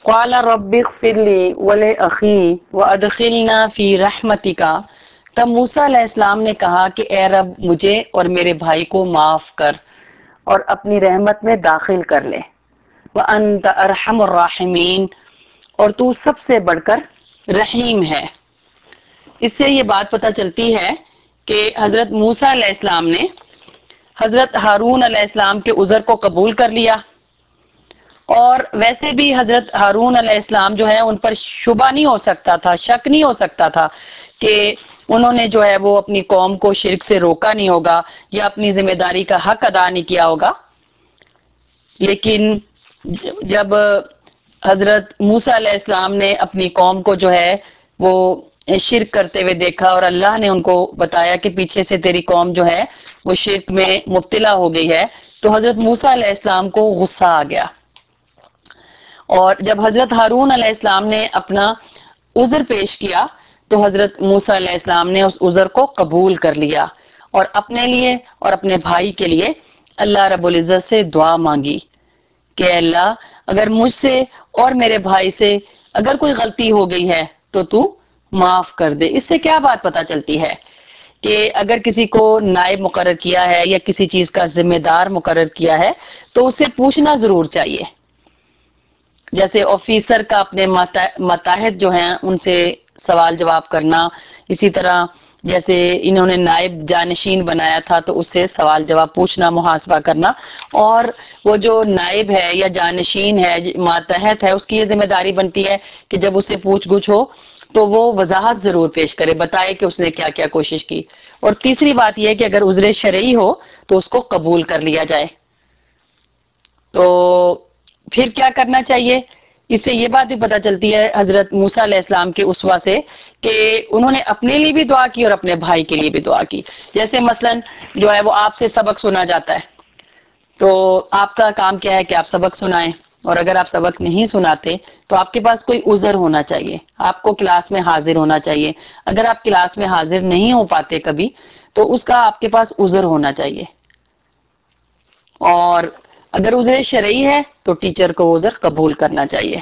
قال رب اغفر لی ولأخی وادخلنا فی رحمتک، تب موسیٰ علیہ السلام نے کہا کہ اے رب مجھے اور میرے بھائی کو معاف کر اور اپنی رحمت میں داخل کر لے، وانت ارحم الراحمین، اور تو سب سے بڑھ کر رحیم ہے۔ اس سے یہ بات پتہ چلتی ہے کہ حضرت موسیٰ علیہ السلام نے حضرت ہارون علیہ السلام کے عذر کو قبول کر لیا، اور ویسے بھی حضرت ہارون علیہ السلام جو ہے ان پر شبہ نہیں ہو سکتا تھا، شک نہیں ہو سکتا تھا کہ انہوں نے جو ہے وہ اپنی قوم کو شرک سے روکا نہیں ہوگا یا اپنی ذمہ داری کا حق ادا نہیں کیا ہوگا۔ لیکن جب حضرت موسیٰ علیہ السلام نے اپنی قوم کو جو ہے وہ شرک کرتے ہوئے دیکھا اور اللہ نے ان کو بتایا کہ پیچھے سے تیری قوم جو ہے وہ شرک میں مبتلا ہو گئی ہے، تو حضرت موسیٰ علیہ السلام کو غصہ آ گیا، اور جب حضرت ہارون علیہ السلام نے اپنا عذر پیش کیا تو حضرت موسیٰ علیہ السلام نے اس عذر کو قبول کر لیا اور اپنے لیے اور اپنے بھائی کے لیے اللہ رب العزت سے دعا مانگی کہ اللہ اگر مجھ سے اور میرے بھائی سے اگر کوئی غلطی ہو گئی ہے تو معاف کر دے۔ اس سے کیا بات پتہ چلتی ہے کہ اگر کسی کو نائب مقرر کیا ہے یا کسی چیز کا ذمہ دار مقرر کیا ہے تو اسے پوچھنا ضرور چاہیے، جیسے آفیسر کا اپنے ماتحت جو ہیں ان سے سوال جواب کرنا، اسی طرح جیسے انہوں نے نائب جانشین بنایا تھا تو اس سے سوال جواب پوچھنا، محاسبہ کرنا، اور وہ جو نائب ہے یا جانشین ہے ماتحت ہے اس کی یہ ذمہ داری بنتی ہے کہ جب اسے پوچھ گچھ ہو تو وہ وضاحت ضرور پیش کرے، بتائے کہ اس نے کیا کیا کوشش کی۔ اور تیسری بات یہ ہے کہ اگر عذر شرعی ہو تو اس کو قبول کر لیا جائے۔ تو پھر کیا کرنا چاہیے؟ اس سے یہ بات بھی پتہ چلتی ہے حضرت موسیٰ علیہ السلام کے اسوہ سے کہ انہوں نے اپنے لیے بھی دعا کی اور اپنے بھائی کے لیے بھی دعا کی۔ جیسے مثلا جو ہے وہ آپ سے سبق سنا جاتا ہے تو آپ کا کام کیا ہے کہ آپ سبق سنائیں، اور اگر آپ سبق نہیں سناتے تو آپ کے پاس کوئی عذر ہونا چاہیے، آپ کو کلاس میں حاضر ہونا چاہیے۔ اگر آپ کلاس میں حاضر نہیں ہو پاتے کبھی تو اس کا آپ کے پاس عذر ہونا چاہیے، اور اگر عذر شرعی ہے تو ٹیچر کو عذر قبول کرنا چاہیے۔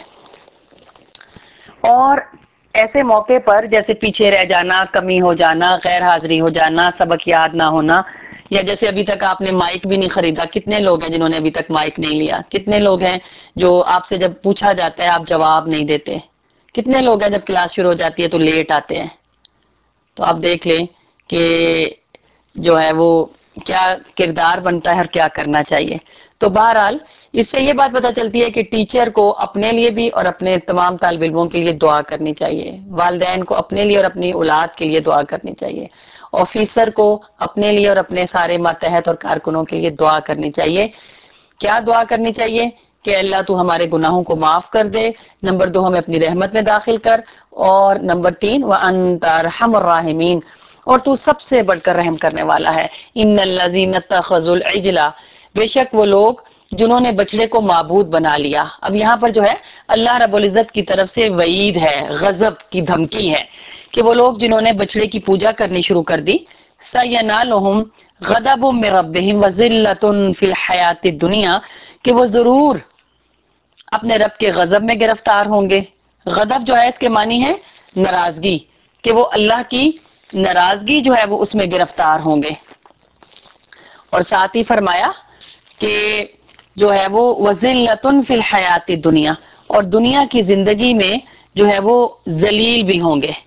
اور ایسے موقع پر جیسے پیچھے رہ جانا، کمی ہو جانا، غیر حاضری ہو جانا، سبق یاد نہ ہونا، یا جیسے ابھی تک آپ نے مائک بھی نہیں خریدا، کتنے لوگ ہیں جنہوں نے ابھی تک مائک نہیں لیا؟ کتنے لوگ ہیں جو آپ سے جب پوچھا جاتا ہے آپ جواب نہیں دیتے؟ کتنے لوگ ہیں جب کلاس شروع ہو جاتی ہے تو لیٹ آتے ہیں؟ تو آپ دیکھ لیں کہ جو ہے وہ کیا کردار بنتا ہے اور کیا کرنا چاہیے۔ تو بہرحال اس سے یہ بات پتہ چلتی ہے کہ ٹیچر کو اپنے لیے بھی اور اپنے تمام طالب علموں کے لیے دعا کرنی چاہیے، والدین کو اپنے لیے اور اپنی اولاد کے لیے دعا کرنی چاہیے، آفیسر کو اپنے لیے اور اپنے سارے ماتحت اور کارکنوں کے لیے دعا کرنی چاہیے۔ کیا دعا کرنی چاہیے؟ کہ اللہ تو ہمارے گناہوں کو معاف کر دے، نمبر 2 ہمیں اپنی رحمت میں داخل کر، اور نمبر 3 وَأَنْتَ أَرْحَمُ الراحمین، اور تو سب سے بڑھ کر رحم کرنے والا ہے۔ ان الذین اتخذوا العجل، بے شک وہ لوگ جنہوں نے بچڑے کو معبود بنا لیا۔ اب یہاں پر جو ہے اللہ رب العزت کی طرف سے وعید ہے، غضب کی دھمکی ہے کہ وہ لوگ جنہوں نے بچڑے کی پوجا کرنی شروع کر دی، سَيَنَالُهُمْ غَضَبٌ مِّن رَّبِّهِمْ وَذِلَّةٌ فِي الْحَيَاةِ الدُّنْيَا، کہ وہ ضرور اپنے رب کے غضب میں گرفتار ہوں گے۔ غضب جو ہے اس کے معنی ہے ناراضگی، کہ وہ اللہ کی ناراضگی جو ہے وہ اس میں گرفتار ہوں گے۔ اور ساتھ ہی فرمایا کہ جو ہے وہ وَذِلَّةٌ فِي الْحَيَاةِ الدُّنْيَا، اور دنیا کی زندگی میں جو ہے وہ ذلیل بھی ہوں گے۔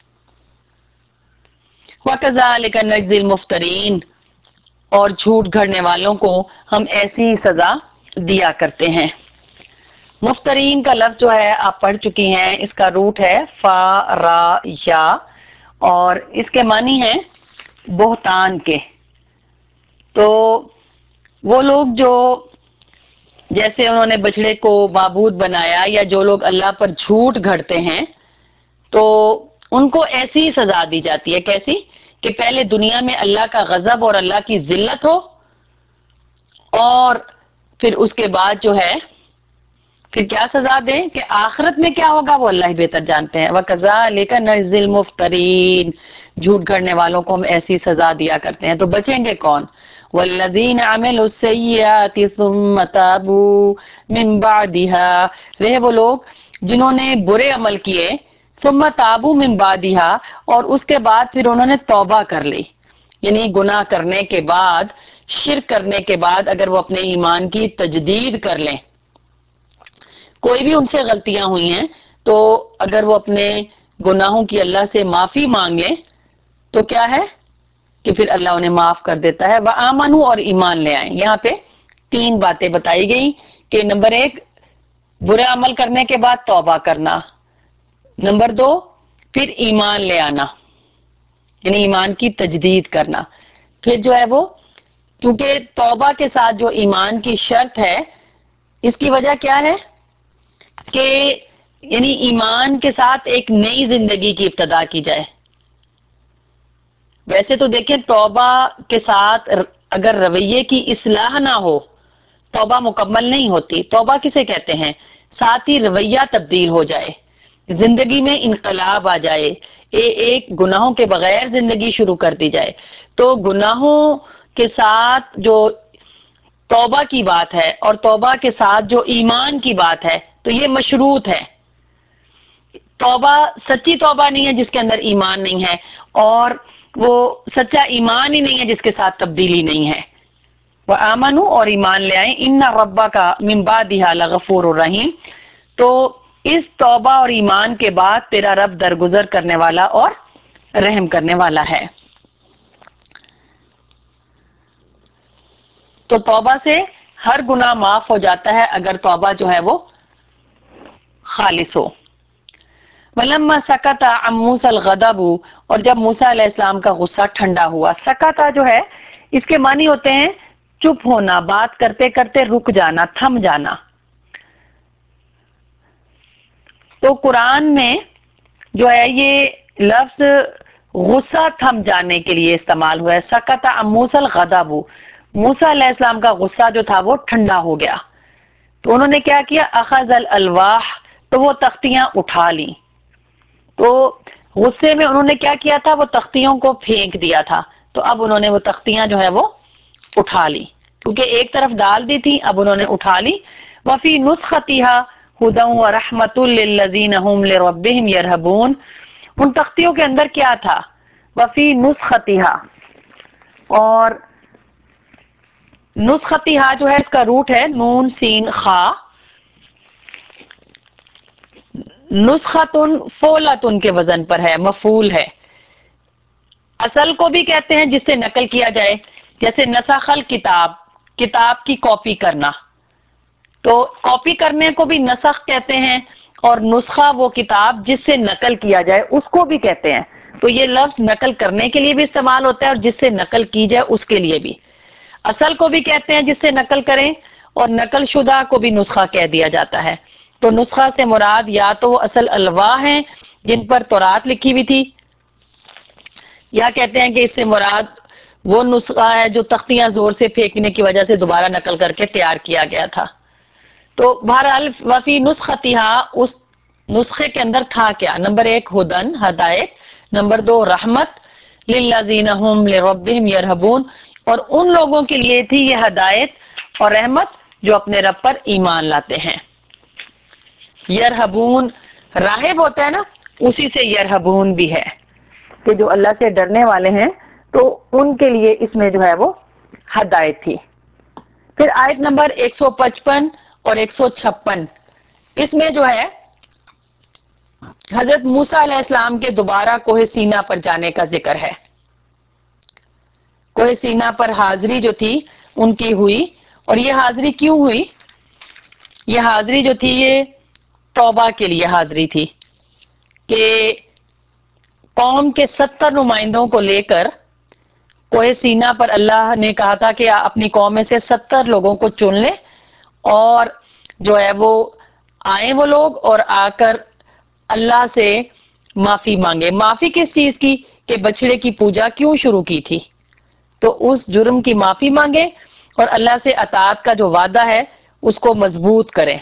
وَكَذَلِكَ نَجْزِي الْمُفْتَرِينَ، اور جھوٹ گھڑنے والوں کو ہم ایسی سزا دیا کرتے ہیں۔ مفترین کا لفظ جو ہے آپ پڑھ چکی ہیں، اس کا روٹ ہے فا را یا، اور اس کے معنی ہے بہتان کے۔ تو وہ لوگ جو جیسے انہوں نے بچڑے کو معبود بنایا یا جو لوگ اللہ پر جھوٹ گھڑتے ہیں تو ان کو ایسی سزا دی جاتی ہے، کیسی؟ کہ پہلے دنیا میں اللہ کا غضب اور اللہ کی ذلت ہو، اور پھر اس کے بعد جو ہے پھر کیا سزا دیں کہ آخرت میں کیا ہوگا وہ اللہ ہی بہتر جانتے ہیں۔ وَكَذَلِكَ نَجْزِي الْمُفْتَرِينَ، جھوٹ گھڑنے والوں کو ہم ایسی سزا دیا کرتے ہیں۔ تو بچیں گے کون؟ والذین عملوا السیئات ثم تابوا من بعدها، وہ لوگ جنہوں نے برے عمل کیے، ثم تابوا من بعدها، اور اس کے بعد پھر انہوں نے توبہ کر لی، یعنی گناہ کرنے کے بعد، شرک کرنے کے بعد اگر وہ اپنے ایمان کی تجدید کر لیں، کوئی بھی ان سے غلطیاں ہوئی ہیں تو اگر وہ اپنے گناہوں کی اللہ سے معافی مانگے تو کیا ہے کہ پھر اللہ انہیں معاف کر دیتا ہے۔ وَآمَنُوا، اور ایمان لے آئیں۔ یہاں پہ 3 باتیں بتائی گئی کہ نمبر 1 برے عمل کرنے کے بعد توبہ کرنا، نمبر 2 پھر ایمان لے آنا، یعنی ایمان کی تجدید کرنا، پھر جو ہے وہ کیونکہ توبہ کے ساتھ جو ایمان کی شرط ہے، اس کی وجہ کیا ہے کہ یعنی ایمان کے ساتھ ایک نئی زندگی کی ابتدا کی جائے۔ ویسے تو دیکھیں توبہ کے ساتھ اگر رویے کی اصلاح نہ ہو، توبہ مکمل نہیں ہوتی۔ توبہ کسے کہتے ہیں؟ ساتھ ہی رویہ تبدیل ہو جائے، زندگی میں انقلاب آ جائے، ایک گناہوں کے بغیر زندگی شروع کر دی جائے۔ تو گناہوں کے ساتھ جو توبہ کی بات ہے اور توبہ کے ساتھ جو ایمان کی بات ہے تو یہ مشروط ہے۔ توبہ سچی توبہ نہیں ہے جس کے اندر ایمان نہیں ہے، اور وہ سچا ایمان ہی نہیں ہے جس کے ساتھ تبدیلی نہیں ہے۔ وَآمَنُوا، اور ایمان لے آئیں، إِنَّ رَبَّكَ مِن بَعْدِهَا لَغَفُورٌ رَحِيمٌ، تو اس توبہ اور ایمان کے بعد تیرا رب درگزر کرنے والا اور رحم کرنے والا ہے۔ تو توبہ سے ہر گناہ معاف ہو جاتا ہے اگر توبہ جو ہے وہ خالص ہو۔ وَلَمَّا سَكَتَ عَن مُوسَى الْغَضَبُ، اور جب موسیٰ علیہ السلام کا غصہ ٹھنڈا ہوا۔ سکتا جو ہے اس کے معنی ہوتے ہیں چپ ہونا، بات کرتے کرتے رک جانا، تھم جانا۔ تو قرآن میں جو ہے یہ لفظ غصہ تھم جانے کے لیے استعمال ہوا ہے۔ سکت عن موسیٰ الغضب، موسیٰ علیہ السلام کا غصہ جو تھا وہ ٹھنڈا ہو گیا۔ تو انہوں نے کیا کیا؟ اخذ الالواح، تو وہ تختیاں اٹھا لی۔ تو غصے میں انہوں نے کیا کیا تھا؟ وہ تختیوں کو پھینک دیا تھا۔ تو اب انہوں نے وہ تختیاں جو ہے وہ اٹھا لی، کیونکہ ایک طرف ڈال دی تھی، اب انہوں نے اٹھا لی۔ وفی نسختها ہدی ورحمۃ للذین هم لربهم یرہبون، ان تختیوں کے اندر کیا تھا؟ وفی نسختها، اور نسختها جو ہے اس کا روٹ ہے نون سین خا، نسختن فولتن کے وزن پر ہے، مفعول ہے۔ اصل کو بھی کہتے ہیں جس سے نقل کیا جائے، جیسے نسخ الکتاب، کتاب کی کاپی کرنا، تو کاپی کرنے کو بھی نسخ کہتے ہیں، اور نسخہ وہ کتاب جس سے نقل کیا جائے اس کو بھی کہتے ہیں۔ تو یہ لفظ نقل کرنے کے لیے بھی استعمال ہوتا ہے اور جس سے نقل کی جائے اس کے لیے بھی۔ اصل کو بھی کہتے ہیں جس سے نقل کریں، اور نقل شدہ کو بھی نسخہ کہہ دیا جاتا ہے۔ تو نسخہ سے مراد یا تو وہ اصل الواح ہیں جن پر تورات لکھی ہوئی تھی، یا کہتے ہیں کہ اس سے مراد وہ نسخہ ہے جو تختیاں زور سے پھینکنے کی وجہ سے دوبارہ نقل کر کے تیار کیا گیا تھا۔ تو بہرحال وفی نسختها، اس نسخے کے اندر تھا کیا؟ نمبر 1 ہدن، ہدایت، نمبر 2 رحمت، للذین هم لربهم یرہبون، اور ان لوگوں کے لیے تھی یہ ہدایت اور رحمت جو اپنے رب پر ایمان لاتے ہیں۔ یرہبون راہب ہوتا ہے نا، اسی سے یرہبون بھی ہے کہ جو اللہ سے ڈرنے والے ہیں، تو ان کے لیے اس میں جو ہے وہ ہدایت تھی۔ پھر آیت نمبر 155 اور 156، اس میں جو ہے حضرت موسیٰ علیہ السلام کے دوبارہ کوہ سینا پر جانے کا ذکر ہے۔ کوہ سینا پر حاضری جو تھی ان کی ہوئی، اور یہ حاضری کیوں ہوئی؟ یہ حاضری جو تھی یہ توبہ کے لیے حاضری تھی کہ قوم کے 70 نمائندوں کو لے کر کوہ سینا پر اللہ نے کہا تھا کہ اپنی قوم میں سے 70 لوگوں کو چن لیں، اور جو ہے وہ آئیں وہ لوگ اور آ کر اللہ سے معافی مانگے۔ معافی کس چیز کی؟ کہ بچڑے کی پوجا کیوں شروع کی تھی، تو اس جرم کی معافی مانگے اور اللہ سے اطاعت کا جو وعدہ ہے اس کو مضبوط کریں۔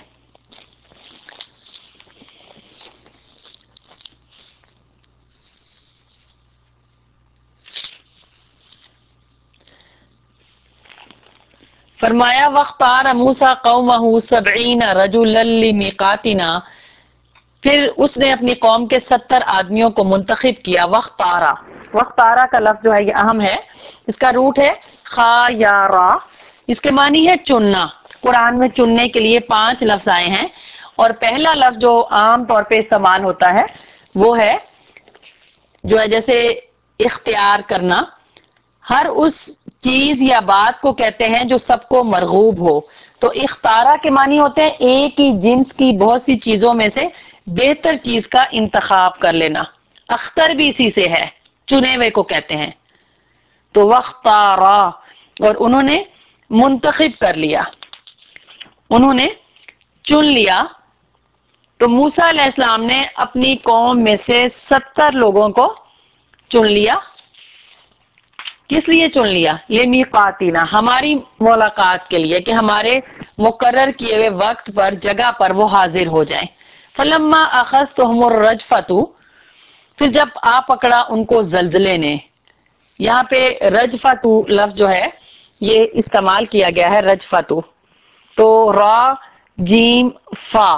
فرمایا وختار موسیٰ قومہ 70 رجلا لمیقاتنا، پھر اس نے اپنی قوم کے 70 آدمیوں کو منتخب کیا. وختارا، وختارا کا لفظ جو ہے یہ اہم ہے، اس کا روٹ ہے خا یا را، اس کے معنی ہے چننا. قرآن میں چننے کے لیے 5 لفظ آئے ہیں، اور پہلا لفظ جو عام طور پہ استعمال ہوتا ہے وہ ہے جو ہے جیسے اختیار کرنا. ہر اس چیز یا بات کو کہتے ہیں جو سب کو مرغوب ہو. تو اختارا کے معنی ہوتے ہیں ایک ہی جنس کی بہت سی چیزوں میں سے بہتر چیز کا انتخاب کر لینا. اختر بھی اسی سے ہے، چنے ہوئے کو کہتے ہیں. تو وختارا، اور انہوں نے منتخب کر لیا، انہوں نے چن لیا. تو موسیٰ علیہ السلام نے اپنی قوم میں سے 70 لوگوں کو چن لیا. کس لیے چن لیا؟ لمیقاتنا، ہماری ملاقات کے لیے، کہ ہمارے مقرر کیے ہوئے وقت پر، جگہ پر وہ حاضر ہو جائیں. فلما اخذتهم الرجفۃ، پھر جب آ پکڑا ان کو زلزلے نے. یہاں پہ رجفۃ لفظ جو ہے یہ استعمال کیا گیا ہے، رجفۃ. تو را جیم فا،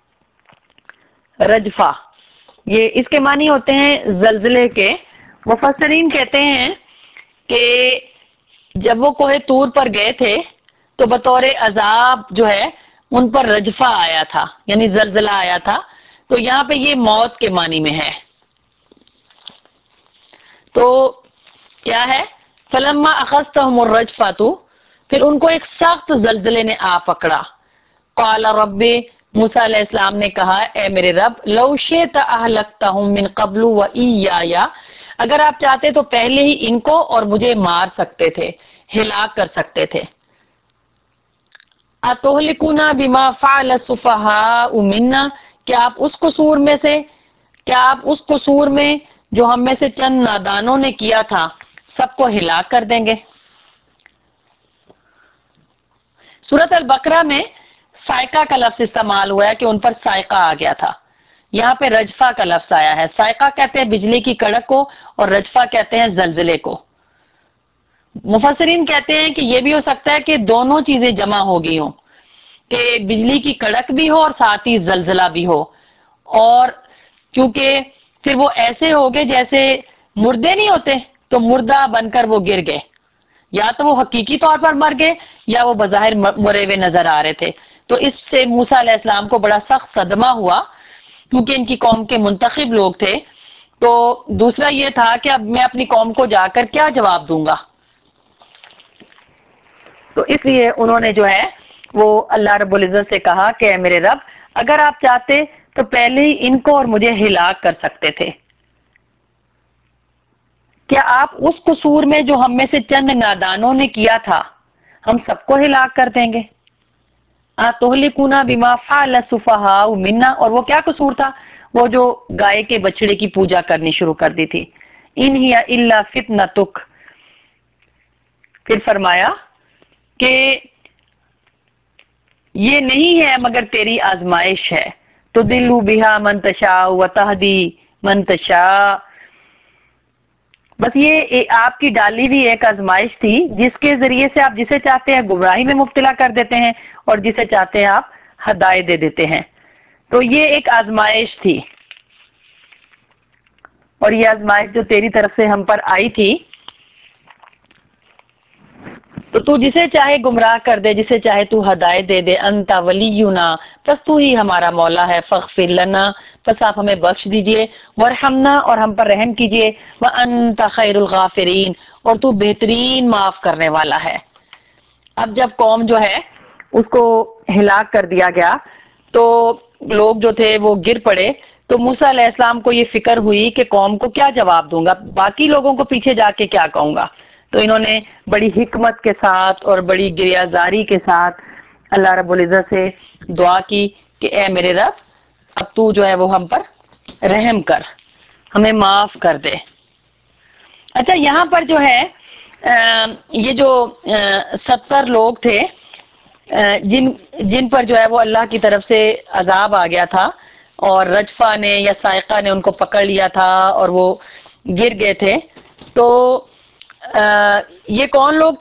رجفہ، یہ اس کے معنی ہوتے ہیں زلزلے کے. مفسرین کہتے ہیں کہ جب وہ کوہ طور پر گئے تھے تو بطور عذاب جو ہے ان پر رجفہ آیا تھا، یعنی زلزلہ آیا تھا. تو یہاں پہ یہ موت کے معنی میں ہے. تو کیا ہے؟ فلما اخذتهم الرجفۃ، پھر ان کو ایک سخت زلزلے نے آ پکڑا. قال رب، موسیٰ علیہ السلام نے کہا اے میرے رب، لو شئت اہلکتہم من قبل و ایایا، اگر آپ چاہتے تو پہلے ہی ان کو اور مجھے مار سکتے تھے، ہلاک کر سکتے تھے. اتہلکونا بما فعل السفہاء منا، کیا آپ اس قصور میں جو ہم میں سے چند نادانوں نے کیا تھا سب کو ہلاک کر دیں گے؟ سورۃ البقرہ میں سائقہ کا لفظ استعمال ہوا ہے کہ ان پر سائقہ آ گیا تھا. یہاں پہ رجفہ کا لفظ آیا ہے. سائقہ کہتے ہیں بجلی کی کڑک کو، اور رجفہ کہتے ہیں زلزلے کو. مفسرین کہتے ہیں کہ یہ بھی ہو سکتا ہے کہ دونوں چیزیں جمع ہو گئی ہوں، کہ بجلی کی کڑک بھی ہو اور ساتھ ہی زلزلہ بھی ہو. اور کیونکہ پھر وہ ایسے ہو گئے جیسے مردے نہیں ہوتے، تو مردہ بن کر وہ گر گئے. یا تو وہ حقیقی طور پر مر گئے یا وہ بظاہر مرے ہوئے نظر آ رہے تھے. تو اس سے موسیٰ علیہ السلام کو بڑا سخت صدمہ ہوا، کیونکہ ان کی قوم کے منتخب لوگ تھے. تو دوسرا یہ تھا کہ اب میں اپنی قوم کو جا کر کیا جواب دوں گا. تو اس لیے انہوں نے جو ہے وہ اللہ رب العزت سے کہا کہ اے میرے رب، اگر آپ چاہتے تو پہلے ہی ان کو اور مجھے ہلاک کر سکتے تھے. کیا آپ اس قصور میں جو ہم میں سے چند نادانوں نے کیا تھا ہم سب کو ہلاک کر دیں گے؟ تہلکونا بما فعل السفہاء منا، اور وہ کیا قصور تھا؟ وہ جو گائے کے بچڑے کی پوجا کرنی شروع کر دی تھی. ان ہی الا فتنتک، پھر فرمایا کہ یہ نہیں ہے مگر تیری آزمائش ہے. تضل بہا من تشاء وتہدی من تشاء، بس یہ آپ کی ڈالی بھی ایک آزمائش تھی جس کے ذریعے سے آپ جسے چاہتے ہیں گمراہی میں مبتلا کر دیتے ہیں اور جسے چاہتے ہیں آپ ہدایت دے دیتے ہیں. تو یہ ایک آزمائش تھی، اور یہ آزمائش جو تیری طرف سے ہم پر آئی تھی، تو جسے چاہے گمراہ کر دے، جسے چاہے تو ہدایت دے دے. انت ولینا، پس تو ہی ہمارا مولا ہے. فاغفر لنا، پس آپ ہمیں بخش دیجئے. وارحمنا، اور ہم پر رحم کیجئے. وانت خیر الغافرین، اور تو بہترین معاف کرنے والا ہے. اب جب قوم جو ہے اس کو ہلاک کر دیا گیا تو لوگ جو تھے وہ گر پڑے. تو موسیٰ علیہ السلام کو یہ فکر ہوئی کہ قوم کو کیا جواب دوں گا، باقی لوگوں کو پیچھے جا کے کیا کہوں گا. تو انہوں نے بڑی حکمت کے ساتھ اور بڑی گریازاری کے ساتھ اللہ رب العزت سے دعا کی کہ اے میرے رب، اب تو جو ہے وہ ہم پر رحم کر، ہمیں معاف کر دے. اچھا، یہاں پر جو ہے یہ جو 70 لوگ تھے جن پر جو ہے وہ اللہ کی طرف سے عذاب آ گیا تھا، اور رجفہ نے یا سائقہ نے ان کو پکڑ لیا تھا اور وہ گر گئے تھے. تو یہ کون لوگ تھے؟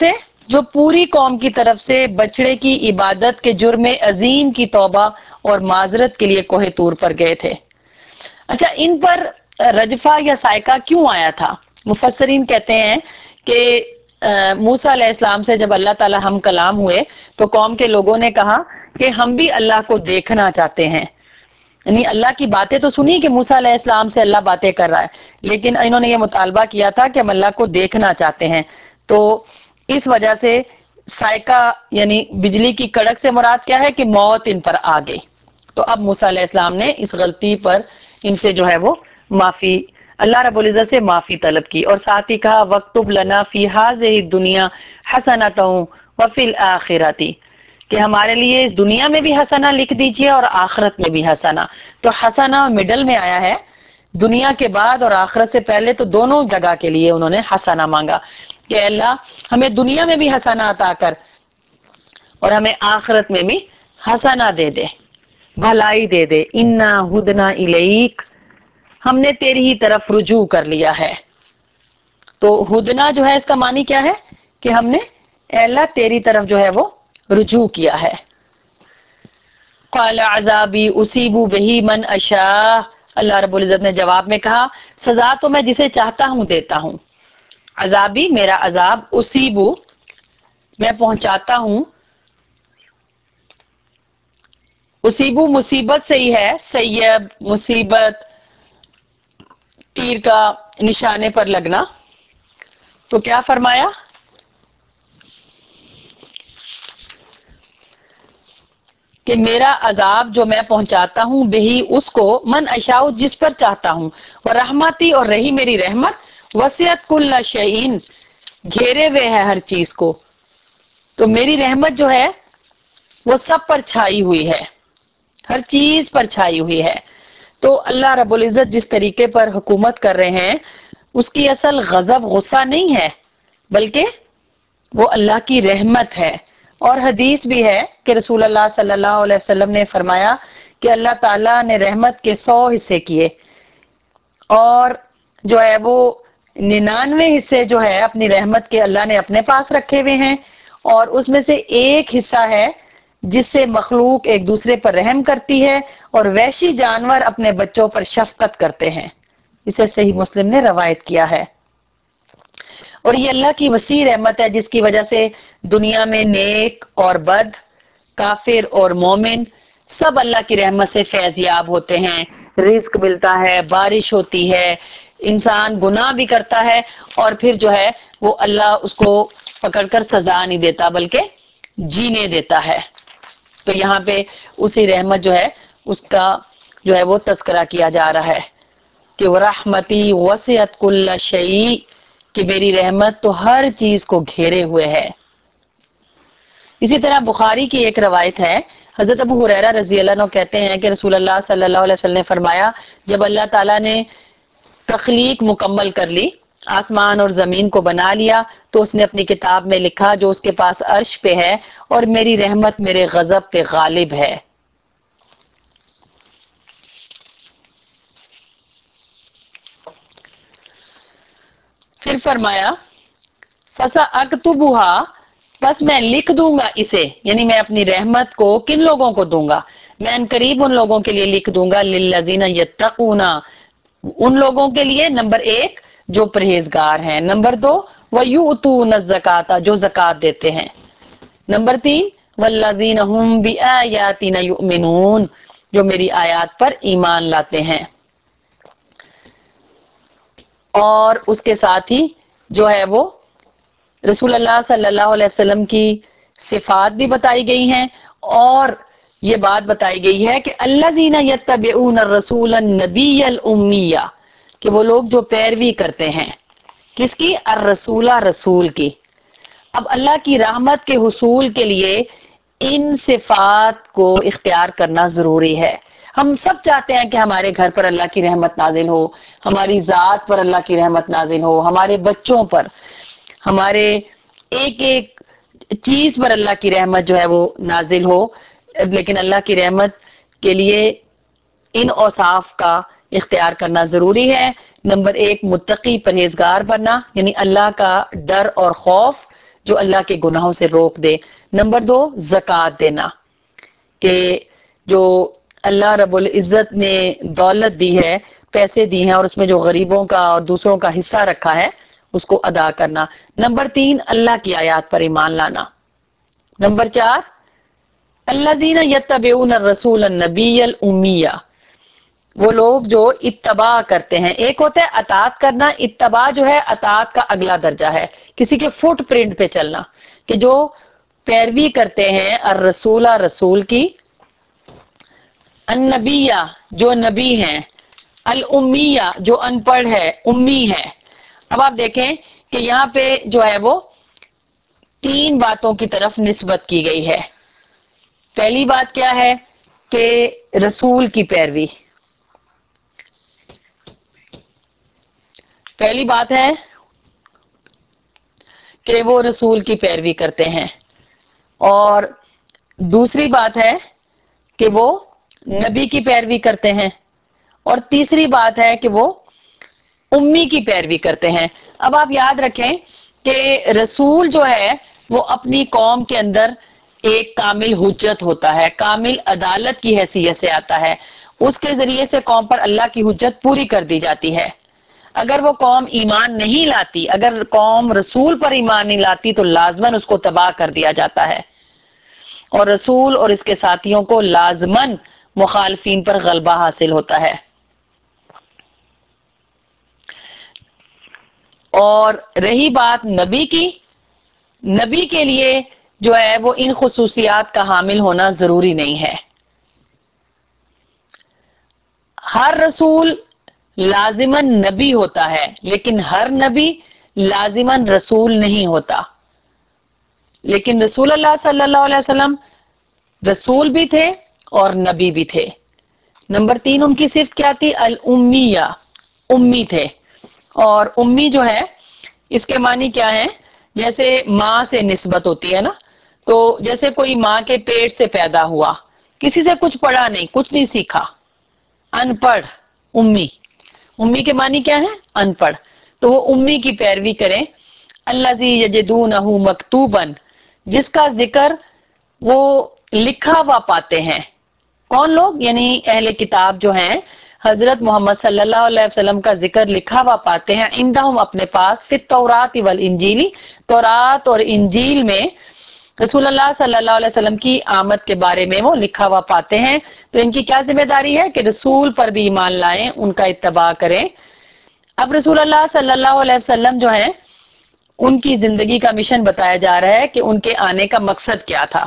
جو پوری قوم کی طرف سے بچڑے کی عبادت کے جرم عظیم کی توبہ اور معذرت کے لیے کوہ طور پر گئے تھے۔ اچھا، ان پر رجفہ یا سائقہ کیوں آیا تھا؟ مفسرین کہتے ہیں کہ موسیٰ علیہ السلام سے جب اللہ تعالی ہم کلام ہوئے تو قوم کے لوگوں نے کہا کہ ہم بھی اللہ کو دیکھنا چاہتے ہیں، یعنی اللہ کی باتیں تو سنی کہ موسیٰ علیہ السلام سے اللہ باتیں کر رہا ہے، لیکن انہوں نے یہ مطالبہ کیا تھا کہ ہم اللہ کو دیکھنا چاہتے ہیں، تو اس وجہ سے سائقہ یعنی بجلی کی کڑک سے مراد کیا ہے کہ موت ان پر آ گئی۔ تو اب موسیٰ علیہ السلام نے اس غلطی پر ان سے جو ہے وہ معافی، اللہ رب العزت سے معافی طلب کی، اور ساتھ ہی کہا وَاكْتُبْ لَنَا فِي هَٰذِهِ الدُّنْيَا حَسَنَةً وَفِي الْآخِرَةِ، کہ ہمارے لیے اس دنیا میں بھی حسنہ لکھ دیجئے اور آخرت میں بھی حسنہ۔ تو حسنہ مڈل میں آیا ہے، دنیا کے بعد اور آخرت سے پہلے، تو دونوں جگہ کے لیے انہوں نے حسنہ مانگا کہ اللہ ہمیں دنیا میں بھی حسنہ عطا کر اور ہمیں آخرت میں بھی حسنہ دے دے، بھلائی دے دے۔ اِنَّا هُدْنَا إِلَيْكَ، ہم نے تیری ہی طرف رجوع کر لیا ہے۔ تو ہدنا جو ہے اس کا معنی کیا ہے کہ ہم نے اے اللہ تیری طرف جو ہے وہ رجوع کیا ہے۔ قال عذابی اصیب بہ من اشاء، اللہ رب العزت نے جواب میں کہا سزا تو میں جسے چاہتا ہوں دیتا ہوں۔ عذابی میرا عذاب، اصیب میں پہنچاتا ہوں، اصیب مصیبت سے ہی ہے، سیب مصیبت، تیر کا نشانے پر لگنا۔ تو کیا فرمایا کہ میرا عذاب جو میں پہنچاتا ہوں بہی اس کو، من اشاؤ جس پر چاہتا ہوں، اور رحمتی اور رہی میری رحمت وسعت کل شیء گھیرے ہوئے ہے ہر چیز کو، تو میری رحمت جو ہے وہ سب پر چھائی ہوئی ہے، ہر چیز پر چھائی ہوئی ہے۔ تو اللہ رب العزت جس طریقے پر حکومت کر رہے ہیں اس کی اصل غضب غصہ نہیں ہے، بلکہ وہ اللہ کی رحمت ہے۔ اور حدیث بھی ہے کہ رسول اللہ صلی اللہ علیہ وسلم نے فرمایا کہ اللہ تعالیٰ نے رحمت کے 100 حصے کیے اور جو ہے وہ 99 حصے جو ہے اپنی رحمت کے اللہ نے اپنے پاس رکھے ہوئے ہیں، اور اس میں سے ایک حصہ ہے جس سے مخلوق ایک دوسرے پر رحم کرتی ہے اور وحشی جانور اپنے بچوں پر شفقت کرتے ہیں۔ اسے صحیح مسلم نے روایت کیا ہے۔ اور یہ اللہ کی وسیع رحمت ہے جس کی وجہ سے دنیا میں نیک اور بد، کافر اور مومن سب اللہ کی رحمت سے فیض یاب ہوتے ہیں، رزق ملتا ہے، بارش ہوتی ہے، انسان گناہ بھی کرتا ہے اور پھر جو ہے وہ اللہ اس کو پکڑ کر سزا نہیں دیتا بلکہ جینے دیتا ہے۔ تو یہاں پہ اسی رحمت جو ہے اس کا جو ہے وہ تذکرہ کیا جا رہا ہے کہ رحمتی وسعت کل شیء، کہ میری رحمت تو ہر چیز کو گھیرے ہوئے ہے۔ اسی طرح بخاری کی ایک روایت ہے، حضرت ابو ہریرہ رضی اللہ عنہ کہتے ہیں کہ رسول اللہ صلی اللہ علیہ وسلم نے فرمایا جب اللہ تعالیٰ نے تخلیق مکمل کر لی، آسمان اور زمین کو بنا لیا، تو اس نے اپنی کتاب میں لکھا جو اس کے پاس عرش پہ ہے، اور میری رحمت میرے غضب پہ غالب ہے۔ پھر فرمایا فَسَأَكْتُبُهَا، بس میں لکھ دوں گا اسے، یعنی میں اپنی رحمت کو کن لوگوں کو دوں گا؟ میں ان قریب ان لوگوں کے لیے لکھ دوں گا، لِلَّذِينَ يَتَّقُونَ، ان لوگوں کے لیے نمبر 1 جو پرہیزگار ہیں، نمبر 2 وَيُؤْتُونَ الزَّكَاةَ جو زکوٰۃ دیتے ہیں، نمبر 3 وَالَّذِينَ هُمْ بِآيَاتِنَا يُؤْمِنُونَ جو میری آیات پر ایمان لاتے ہیں۔ اور اس کے ساتھ ہی جو ہے وہ رسول اللہ صلی اللہ علیہ وسلم کی صفات بھی بتائی گئی ہیں، اور یہ بات بتائی گئی ہے کہ الذین یتبعون الرسول النبی الامی، کہ وہ لوگ جو پیروی کرتے ہیں کس کی؟ الرسول، رسول کی۔ اب اللہ کی رحمت کے حصول کے لیے ان صفات کو اختیار کرنا ضروری ہے۔ ہم سب چاہتے ہیں کہ ہمارے گھر پر اللہ کی رحمت نازل ہو، ہماری ذات پر اللہ کی رحمت نازل ہو، ہمارے بچوں پر، ہمارے ایک ایک چیز پر اللہ کی رحمت جو ہے وہ نازل ہو، لیکن اللہ کی رحمت کے لیے ان اوصاف کا اختیار کرنا ضروری ہے۔ نمبر 1 متقی پرہیزگار بننا، یعنی اللہ کا ڈر اور خوف جو اللہ کے گناہوں سے روک دے۔ نمبر 2 زکوٰۃ دینا، کہ جو اللہ رب العزت نے دولت دی ہے، پیسے دی ہیں، اور اس میں جو غریبوں کا اور دوسروں کا حصہ رکھا ہے اس کو ادا کرنا۔ نمبر 3 اللہ کی آیات پر ایمان لانا۔ نمبر 4 الذین یتبعون الرسول النبی الامیہ، وہ لوگ جو اتباع کرتے ہیں۔ ایک ہوتا ہے اطاعت کرنا، اتباع جو ہے اطاعت کا اگلا درجہ ہے، کسی کے فٹ پرنٹ پہ چلنا، کہ جو پیروی کرتے ہیں الرسول رسول کی، النبیہ جو نبی ہیں، الامیہ جو ان پڑھ ہے، امی ہے۔ اب آپ دیکھیں کہ یہاں پہ جو ہے وہ 3 باتوں کی طرف نسبت کی گئی ہے۔ پہلی بات کیا ہے کہ رسول کی پیروی، پہلی بات ہے کہ وہ رسول کی پیروی کرتے ہیں، اور دوسری بات ہے کہ وہ نبی کی پیروی کرتے ہیں، اور تیسری بات ہے کہ وہ امی کی پیروی کرتے ہیں۔ اب آپ یاد رکھیں کہ رسول جو ہے وہ اپنی قوم کے اندر ایک کامل حجت ہوتا ہے، کامل عدالت کی حیثیت سے آتا ہے، اس کے ذریعے سے قوم پر اللہ کی حجت پوری کر دی جاتی ہے۔ اگر وہ قوم ایمان نہیں لاتی، اگر قوم رسول پر ایمان نہیں لاتی، تو لازماً اس کو تباہ کر دیا جاتا ہے، اور رسول اور اس کے ساتھیوں کو لازماً مخالفین پر غلبہ حاصل ہوتا ہے۔ اور رہی بات نبی کی، نبی کے لیے جو ہے وہ ان خصوصیات کا حامل ہونا ضروری نہیں ہے۔ ہر رسول لازماً نبی ہوتا ہے، لیکن ہر نبی لازماً رسول نہیں ہوتا۔ لیکن رسول اللہ صلی اللہ علیہ وسلم رسول بھی تھے اور نبی بھی تھے۔ نمبر 3 ان کی صفت کیا تھی؟ الامیہ، امی تھے۔ اور امی جو ہے اس کے معنی کیا ہے؟ جیسے ماں سے نسبت ہوتی ہے نا، تو جیسے کوئی ماں کے پیٹ سے پیدا ہوا، کسی سے کچھ پڑھا نہیں، کچھ نہیں سیکھا، ان پڑھ، امی۔ امی کے معنی کیا ہے؟ ان پڑھ۔ تو وہ امی کی پیروی کریں۔ الذی یجدونہ مکتوبا، جس کا ذکر وہ لکھا ہوا پاتے ہیں۔ کون لوگ؟ یعنی اہل کتاب جو ہیں، حضرت محمد صلی اللہ علیہ وسلم کا ذکر لکھا ہوا پاتے ہیں، عندہم اپنے پاس، فی التوراۃ والانجیل، تورات اور انجیل میں رسول اللہ صلی اللہ علیہ وسلم کی آمد کے بارے میں وہ لکھا ہوا پاتے ہیں۔ تو ان کی کیا ذمہ داری ہے کہ رسول پر بھی ایمان لائیں، ان کا اتباع کریں۔ اب رسول اللہ صلی اللہ علیہ وسلم جو ہیں ان کی زندگی کا مشن بتایا جا رہا ہے کہ ان کے آنے کا مقصد کیا تھا۔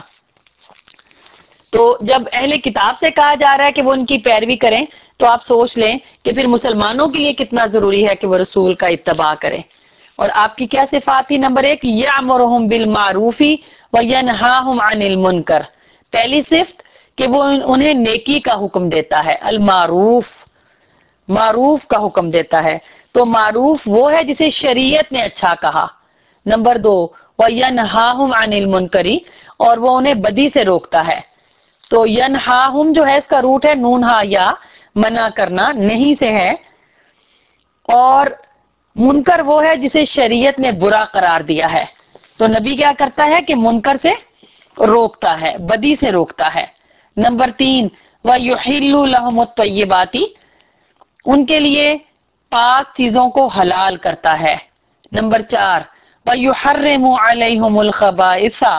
تو جب اہل کتاب سے کہا جا رہا ہے کہ وہ ان کی پیروی کریں، تو آپ سوچ لیں کہ پھر مسلمانوں کے لیے کتنا ضروری ہے کہ وہ رسول کا اتباع کریں۔ اور آپ کی کیا صفات تھی؟ نمبر 1 یأمرہم بالمعروف وینہاہم عن المنکر، پہلی صفت کہ وہ انہیں نیکی کا حکم دیتا ہے، المعروف، معروف کا حکم دیتا ہے۔ تو معروف وہ ہے جسے شریعت نے اچھا کہا۔ نمبر 2 وینہاہم عن المنکر، اور وہ انہیں بدی سے روکتا ہے۔ تو ینہاہم جو ہے اس کا روٹ ہے نون ہا یا، منع کرنا، نہیں سے ہے، اور منکر وہ ہے جسے شریعت نے برا قرار دیا ہے۔ تو نبی کیا کرتا ہے کہ منکر سے روکتا ہے، بدی سے روکتا ہے۔ نمبر 3 وَيُحِلُّ لَهُمُ الطَّيِّبَاتِ، ان کے لیے پاک چیزوں کو حلال کرتا ہے۔ نمبر 4 وَيُحَرِّمُ عَلَيْهُمُ الْخَبَائِثَ،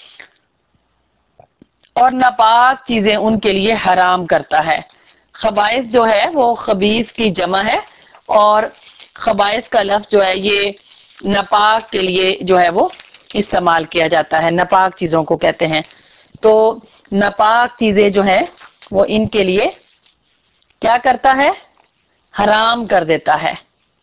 اور ناپاک چیزیں ان کے لیے حرام کرتا ہے۔ خبائث جو ہے وہ خبیث کی جمع ہے، اور خبائث کا لفظ جو ہے یہ ناپاک کے لیے جو ہے وہ استعمال کیا جاتا ہے، ناپاک چیزوں کو کہتے ہیں۔ تو ناپاک چیزیں جو ہیں وہ ان کے لیے کیا کرتا ہے؟ حرام کر دیتا ہے۔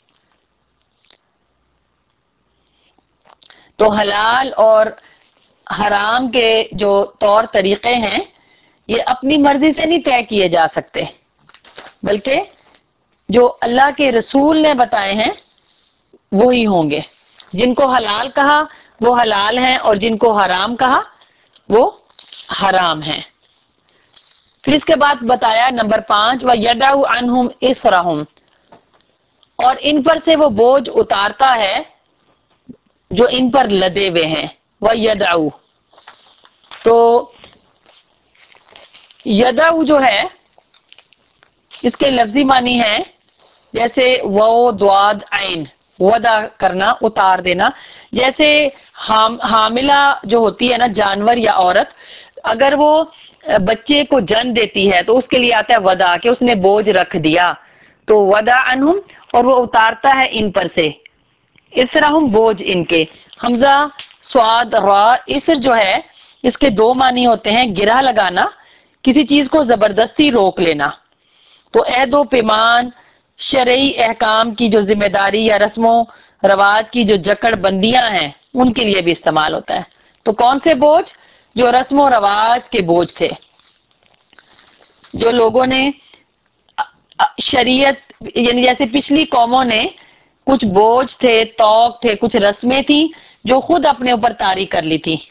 تو حلال اور حرام کے جو طور طریقے ہیں یہ اپنی مرضی سے نہیں طے کیے جا سکتے، بلکہ جو اللہ کے رسول نے بتائے ہیں وہی ہوں گے۔ جن کو حلال کہا وہ حلال ہیں، اور جن کو حرام کہا وہ حرام ہیں۔ پھر اس کے بعد بتایا نمبر 5 وَيَدَعُ عَنْهُمْ إِثْرَهُمْ، اور ان پر سے وہ بوجھ اتارتا ہے جو ان پر لدے ہوئے ہیں. وَيَدْعُ، تو یدعو جو ہے اس کے لفظی معنی ہے جیسے و دواد عین، ودا کرنا، اتار دینا. جیسے حاملہ جو ہوتی ہے نا جانور یا عورت، اگر وہ بچے کو جن دیتی ہے تو اس کے لیے آتا ہے ودا، کہ اس نے بوجھ رکھ دیا. تو ودا عنہم، اور وہ اتارتا ہے ان پر سے، اسرہم بوجھ ان کے. حمزہ سواد را اسر جو ہے اس کے دو معنی ہوتے ہیں. گرہ لگانا، کسی چیز کو زبردستی روک لینا. تو عہد و پیمان، شرعی احکام کی جو ذمہ داری یا رسم و رواج کی جو جکڑ بندیاں ہیں ان کے لیے بھی استعمال ہوتا ہے. تو کون سے بوجھ؟ جو رسم و رواج کے بوجھ تھے، جو لوگوں نے شریعت، یعنی جیسے پچھلی قوموں نے کچھ بوجھ تھے، توق تھے، کچھ رسمیں تھیں جو خود اپنے اوپر طاری کر لی تھی،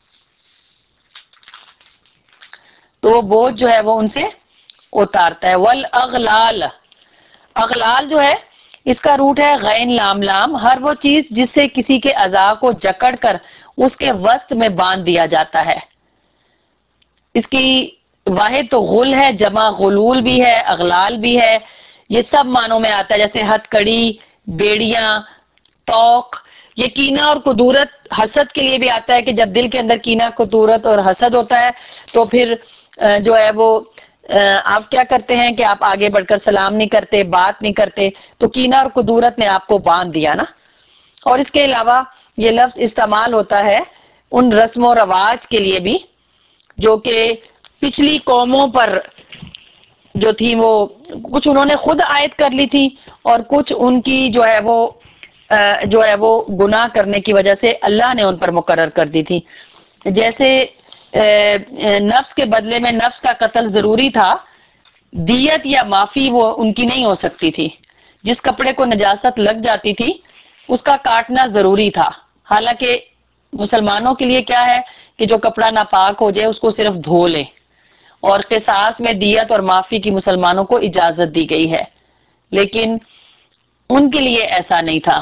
تو وہ بوجھ جو ہے وہ ان سے اتارتا ہے. والاغلال، اغلال جو ہے اس کا روٹ ہے غین لام لام. ہر وہ چیز جس سے کسی کے اعضاء کو جکڑ کر اس کے وسط میں باندھ دیا جاتا ہے. اس کی واحد تو غل ہے، جمع غلول بھی ہے، اغلال بھی ہے. یہ سب معنوں میں آتا ہے، جیسے ہتھ کڑی، بیڑیاں، توق. یہ کینہ اور کدورت حسد کے لیے بھی آتا ہے، کہ جب دل کے اندر کینہ، کدورت اور حسد ہوتا ہے تو پھر جو ہے وہ آپ کیا کرتے ہیں کہ آپ آگے بڑھ کر سلام نہیں کرتے، بات نہیں کرتے. تو کینہ اور کدورت نے آپ کو باندھ دیا نا. اور اس کے علاوہ یہ لفظ استعمال ہوتا ہے ان رسم و رواج کے لیے بھی جو کہ پچھلی قوموں پر جو تھی، وہ کچھ انہوں نے خود عائد کر لی تھی، اور کچھ ان کی جو ہے وہ گناہ کرنے کی وجہ سے اللہ نے ان پر مقرر کر دی تھی. جیسے نفس کے بدلے میں نفس کا قتل ضروری تھا، دیت یا معافی وہ ان کی نہیں ہو سکتی تھی. جس کپڑے کو نجاست لگ جاتی تھی اس کا کاٹنا ضروری تھا. حالانکہ مسلمانوں کے لیے کیا ہے کہ جو کپڑا ناپاک ہو جائے اس کو صرف دھو لے، اور قصاص میں دیت اور معافی کی مسلمانوں کو اجازت دی گئی ہے، لیکن ان کے لیے ایسا نہیں تھا.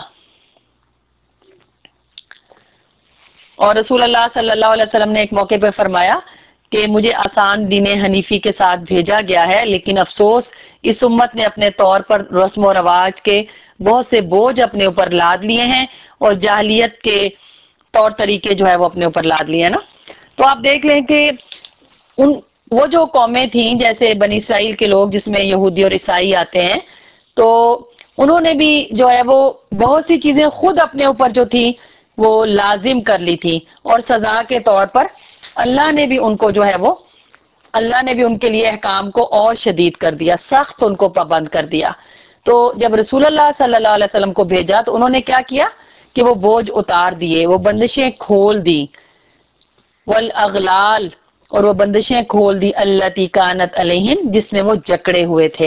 اور رسول اللہ صلی اللہ علیہ وسلم نے ایک موقع پہ فرمایا کہ مجھے آسان دین حنیفی کے ساتھ بھیجا گیا ہے، لیکن افسوس اس امت نے اپنے طور پر رسم و رواج کے بہت سے بوجھ اپنے اوپر لاد لیے ہیں، اور جاہلیت کے طور طریقے جو ہے وہ اپنے اوپر لاد لیے ہیں نا. تو آپ دیکھ لیں کہ وہ جو قومیں تھیں جیسے بنی اسرائیل کے لوگ، جس میں یہودی اور عیسائی آتے ہیں، تو انہوں نے بھی جو ہے وہ بہت سی چیزیں خود اپنے اوپر جو تھی وہ لازم کر لی تھی، اور سزا کے طور پر اللہ نے بھی ان کو جو ہے وہ اللہ نے بھی ان کے لیے احکام کو اور شدید کر دیا، سخت ان کو پابند کر دیا. تو جب رسول اللہ صلی اللہ علیہ وسلم کو بھیجا تو انہوں نے کیا کیا کہ وہ بوجھ اتار دیے، وہ بندشیں کھول دی. والاغلال، اور وہ بندشیں کھول دی، التی کانت علیہم، جس میں وہ جکڑے ہوئے تھے.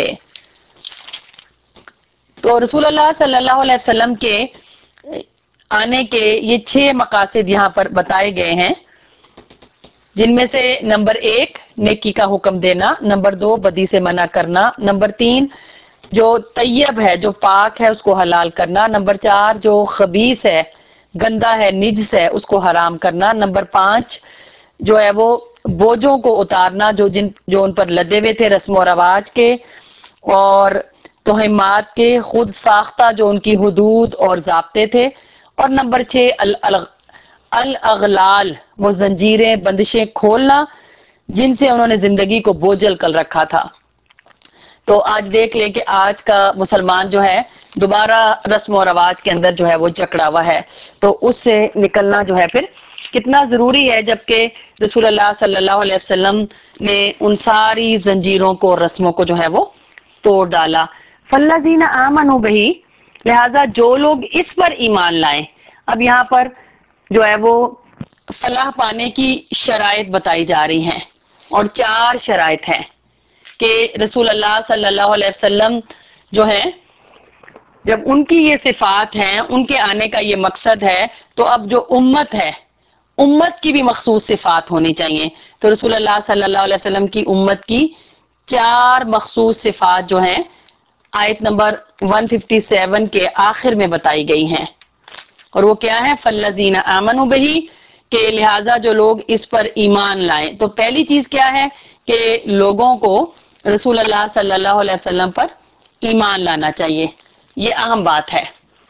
تو رسول اللہ صلی اللہ علیہ وسلم کے آنے کے یہ 6 مقاصد یہاں پر بتائے گئے ہیں، جن میں سے نمبر 1 نیکی کا حکم دینا، نمبر 2 بدی سے منع کرنا، نمبر 3 جو طیب ہے، جو پاک ہے، اس کو حلال کرنا، نمبر 4 جو خبیث ہے، گندا ہے، نجس ہے، اس کو حرام کرنا، نمبر 5 جو ہے وہ بوجھوں کو اتارنا جو ان پر لدے ہوئے تھے رسم و رواج کے اور توہمات کے، خود ساختہ جو ان کی حدود اور ضابطے تھے، اور نمبر 6 الاغلال، وہ زنجیریں، بندشیں کھولنا جن سے انہوں نے زندگی کو بوجھل کر رکھا تھا. تو آج دیکھ لیں کہ آج کا مسلمان جو ہے دوبارہ رسم و رواج کے اندر جو ہے وہ جکڑا ہوا ہے. تو اس سے نکلنا جو ہے پھر کتنا ضروری ہے، جبکہ رسول اللہ صلی اللہ علیہ وسلم نے ان ساری زنجیروں کو، رسموں کو جو ہے وہ توڑ ڈالا. فالذین آمنوا بہ، لہذا جو لوگ اس پر ایمان لائیں. اب یہاں پر جو ہے وہ فلاح پانے کی شرائط بتائی جا رہی ہیں، اور 4 شرائط ہیں کہ رسول اللہ صلی اللہ علیہ وسلم جو ہیں، جب ان کی یہ صفات ہیں، ان کے آنے کا یہ مقصد ہے، تو اب جو امت ہے، امت کی بھی مخصوص صفات ہونی چاہیے. تو رسول اللہ صلی اللہ علیہ وسلم کی امت کی 4 مخصوص صفات جو ہیں آیت نمبر 157 کے آخر میں بتائی گئی ہیں. اور وہ کیا ہے؟ فالذین آمنوا بہ، کہ لہٰذا جو لوگ اس پر ایمان لائیں. تو پہلی چیز کیا ہے کہ لوگوں کو رسول اللہ صلی اللہ علیہ وسلم پر ایمان لانا چاہیے، یہ اہم بات ہے.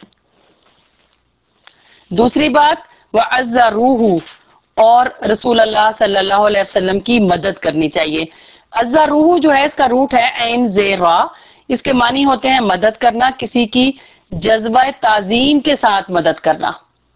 دوسری بات وَعَزَّرُوهُ، اور رسول اللہ صلی اللہ علیہ وسلم کی مدد کرنی چاہیے. عزروہ جو ہے اس کا روٹ ہے عین زیر را، اس کے معنی ہوتے ہیں مدد کرنا، کسی کی جذبہ تعظیم کے ساتھ مدد کرنا،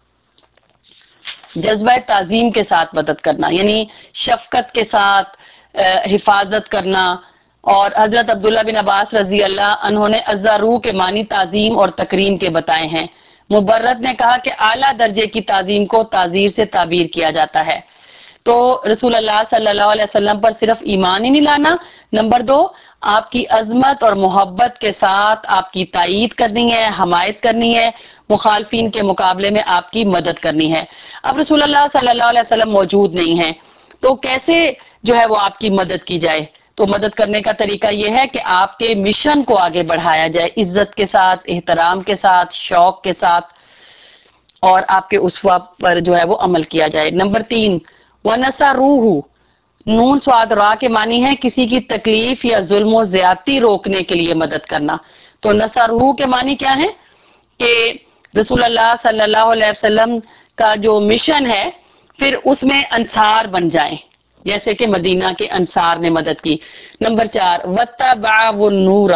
جذبہ تعظیم کے ساتھ مدد کرنا یعنی شفقت کے ساتھ حفاظت کرنا. اور حضرت عبداللہ بن عباس رضی اللہ عنہ نے عزروہ کے معنی تعظیم اور تکریم کے بتائے ہیں. مبرد نے کہا کہ اعلیٰ درجے کی تعظیم کو تعزیر سے تعبیر کیا جاتا ہے. تو رسول اللہ صلی اللہ علیہ وسلم پر صرف ایمان ہی نہیں لانا، نمبر 2 آپ کی عظمت اور محبت کے ساتھ آپ کی تائید کرنی ہے، حمایت کرنی ہے، مخالفین کے مقابلے میں آپ کی مدد کرنی ہے. اب رسول اللہ صلی اللہ علیہ وسلم موجود نہیں ہیں تو کیسے جو ہے وہ آپ کی مدد کی جائے؟ تو مدد کرنے کا طریقہ یہ ہے کہ آپ کے مشن کو آگے بڑھایا جائے عزت کے ساتھ، احترام کے ساتھ، شوق کے ساتھ، اور آپ کے اسوہ پر جو ہے وہ عمل کیا جائے. نمبر 3 وَنَصَرُوهُ، نون سواد را کے معنی ہے کسی کی تکلیف یا ظلم و زیادتی روکنے کے لیے مدد کرنا. تو نصرہ کے معنی کیا ہے کہ رسول اللہ صلی اللہ علیہ وسلم کا جو مشن ہے پھر اس میں انصار بن جائیں جیسے کہ مدینہ کے انصار نے مدد کی. نمبر 4 وَاتَّبَعُوا النُّورَ،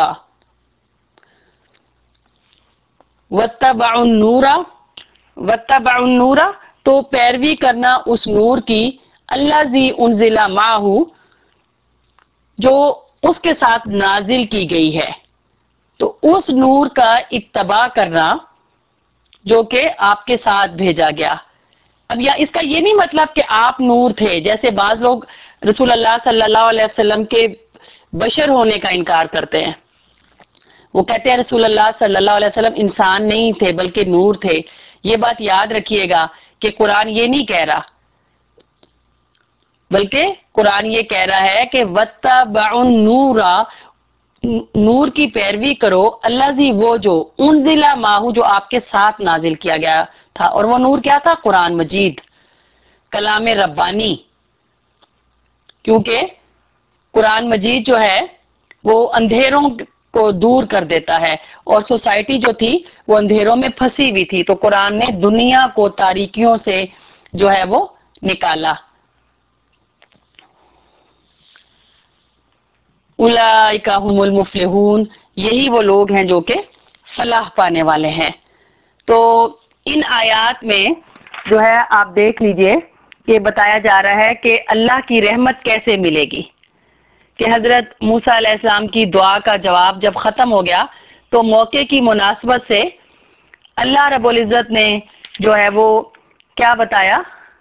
وَاتَّبَعُوا النُّورَ، وَاتَّبَعُوا النُّورَ تو پیروی کرنا اس نور کی، الذی انزل معہ، جو اس کے ساتھ نازل کی گئی ہے. تو اس نور کا اتباع کرنا جو کہ آپ کے ساتھ بھیجا گیا. اب اس کا یہ نہیں مطلب کہ آپ نور تھے، جیسے بعض لوگ رسول اللہ صلی اللہ علیہ وسلم کے بشر ہونے کا انکار کرتے ہیں. وہ کہتے ہیں رسول اللہ صلی اللہ علیہ وسلم انسان نہیں تھے بلکہ نور تھے. یہ بات یاد رکھیے گا کہ قرآن یہ نہیں کہہ رہا، بلکہ قرآن یہ کہہ رہا ہے کہ وَاتَّبَعُوا النُّورَ، نور کی پیروی کرو، الذی وہ جو انزل معہ، جو آپ کے ساتھ نازل کیا گیا تھا. اور وہ نور کیا تھا؟ قرآن مجید، کلام ربانی. کیونکہ قرآن مجید جو ہے وہ اندھیروں کو دور کر دیتا ہے، اور سوسائٹی جو تھی وہ اندھیروں میں پھنسی ہوئی تھی، تو قرآن نے دنیا کو تاریکیوں سے جو ہے وہ نکالا. اولئک هم المفلحون، یہی وہ لوگ ہیں جو کہ فلاح پانے والے ہیں. تو ان آیات میں جو ہے آپ دیکھ لیجئے کہ بتایا جا رہا ہے کہ اللہ کی رحمت کیسے ملے گی. کہ حضرت موسیٰ علیہ السلام کی دعا کا جواب جب ختم ہو گیا تو موقع کی مناسبت سے اللہ رب العزت نے جو ہے وہ کیا بتایا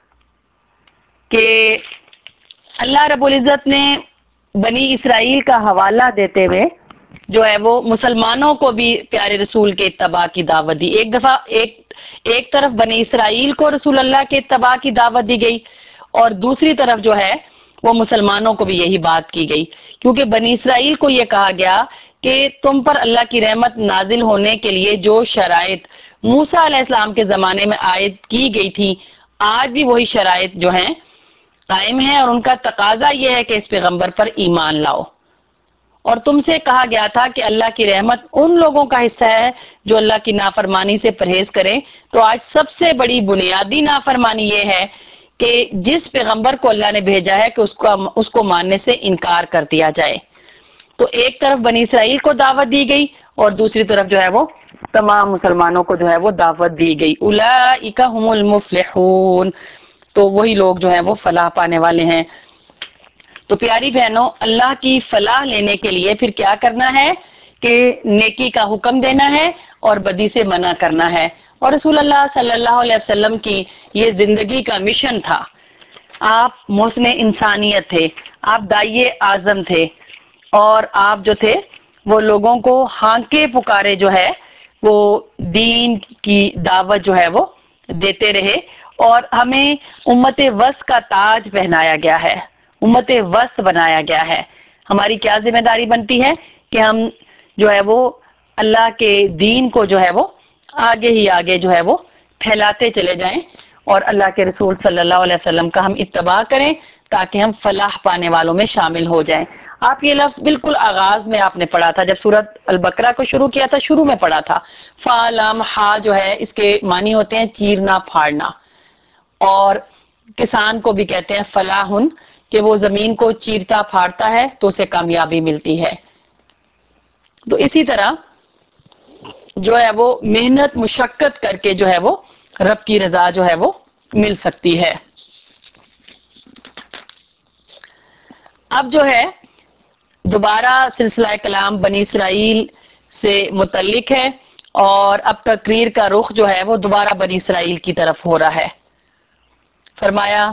کہ اللہ رب العزت نے بنی اسرائیل کا حوالہ دیتے ہوئے جو ہے وہ مسلمانوں کو بھی پیارے رسول کے اتباع کی دعوت دی. ایک دفعہ ایک طرف بنی اسرائیل کو رسول اللہ کے اتباع کی دعوت دی گئی، اور دوسری طرف جو ہے وہ مسلمانوں کو بھی یہی بات کی گئی. کیونکہ بنی اسرائیل کو یہ کہا گیا کہ تم پر اللہ کی رحمت نازل ہونے کے لیے جو شرائط موسیٰ علیہ السلام کے زمانے میں عائد کی گئی تھی، آج بھی وہی شرائط جو ہیں قائم ہیں، اور ان کا تقاضا یہ ہے کہ اس پیغمبر پر ایمان لاؤ. اور تم سے کہا گیا تھا کہ اللہ کی رحمت ان لوگوں کا حصہ ہے جو اللہ کی نافرمانی سے پرہیز کریں. تو آج سب سے بڑی بنیادی نافرمانی یہ ہے کہ جس پیغمبر کو اللہ نے بھیجا ہے کہ اس کو ماننے سے انکار کر دیا جائے. تو ایک طرف بنی اسرائیل کو دعوت دی گئی اور دوسری طرف جو ہے وہ تمام مسلمانوں کو جو ہے وہ دعوت دی گئی. اولئک هم المفلحون، تو وہی لوگ جو ہیں وہ فلاح پانے والے ہیں. تو پیاری بہنوں، اللہ کی فلاح لینے کے لیے پھر کیا کرنا ہے کہ نیکی کا حکم دینا ہے اور بدی سے منع کرنا ہے. اور رسول اللہ صلی اللہ علیہ وسلم کی یہ زندگی کا مشن تھا. آپ محسن انسانیت تھے، آپ داعیے اعظم تھے، اور آپ جو تھے وہ لوگوں کو ہانکے پکارے جو ہے وہ دین کی دعوت جو ہے وہ دیتے رہے. اور ہمیں امت وسط کا تاج پہنایا گیا ہے، امت وسط بنایا گیا ہے. ہماری کیا ذمہ داری بنتی ہے کہ ہم جو ہے وہ اللہ کے دین کو جو ہے وہ آگے ہی آگے جو ہے وہ پھیلاتے چلے جائیں اور اللہ کے رسول صلی اللہ علیہ وسلم کا ہم اتباع کریں تاکہ ہم فلاح پانے والوں میں شامل ہو جائیں۔ آپ یہ لفظ بالکل آغاز میں آپ نے پڑھا تھا جب سورۃ البقرہ کو شروع کیا تھا، شروع میں پڑھا تھا۔ فا لام ہا جو ہے اس کے معنی ہوتے ہیں چیرنا پھاڑنا، اور کسان کو بھی کہتے ہیں فلاحن، کہ وہ زمین کو چیرتا پھاڑتا ہے تو اسے کامیابی ملتی ہے۔ تو اسی طرح جو ہے وہ محنت مشقت کر کے جو ہے وہ رب کی رضا جو ہے وہ مل سکتی ہے۔ اب جو ہے دوبارہ سلسلہ کلام بنی اسرائیل سے متعلق ہے، اور اب تقریر کا رخ جو ہے وہ دوبارہ بنی اسرائیل کی طرف ہو رہا ہے۔ فرمایا،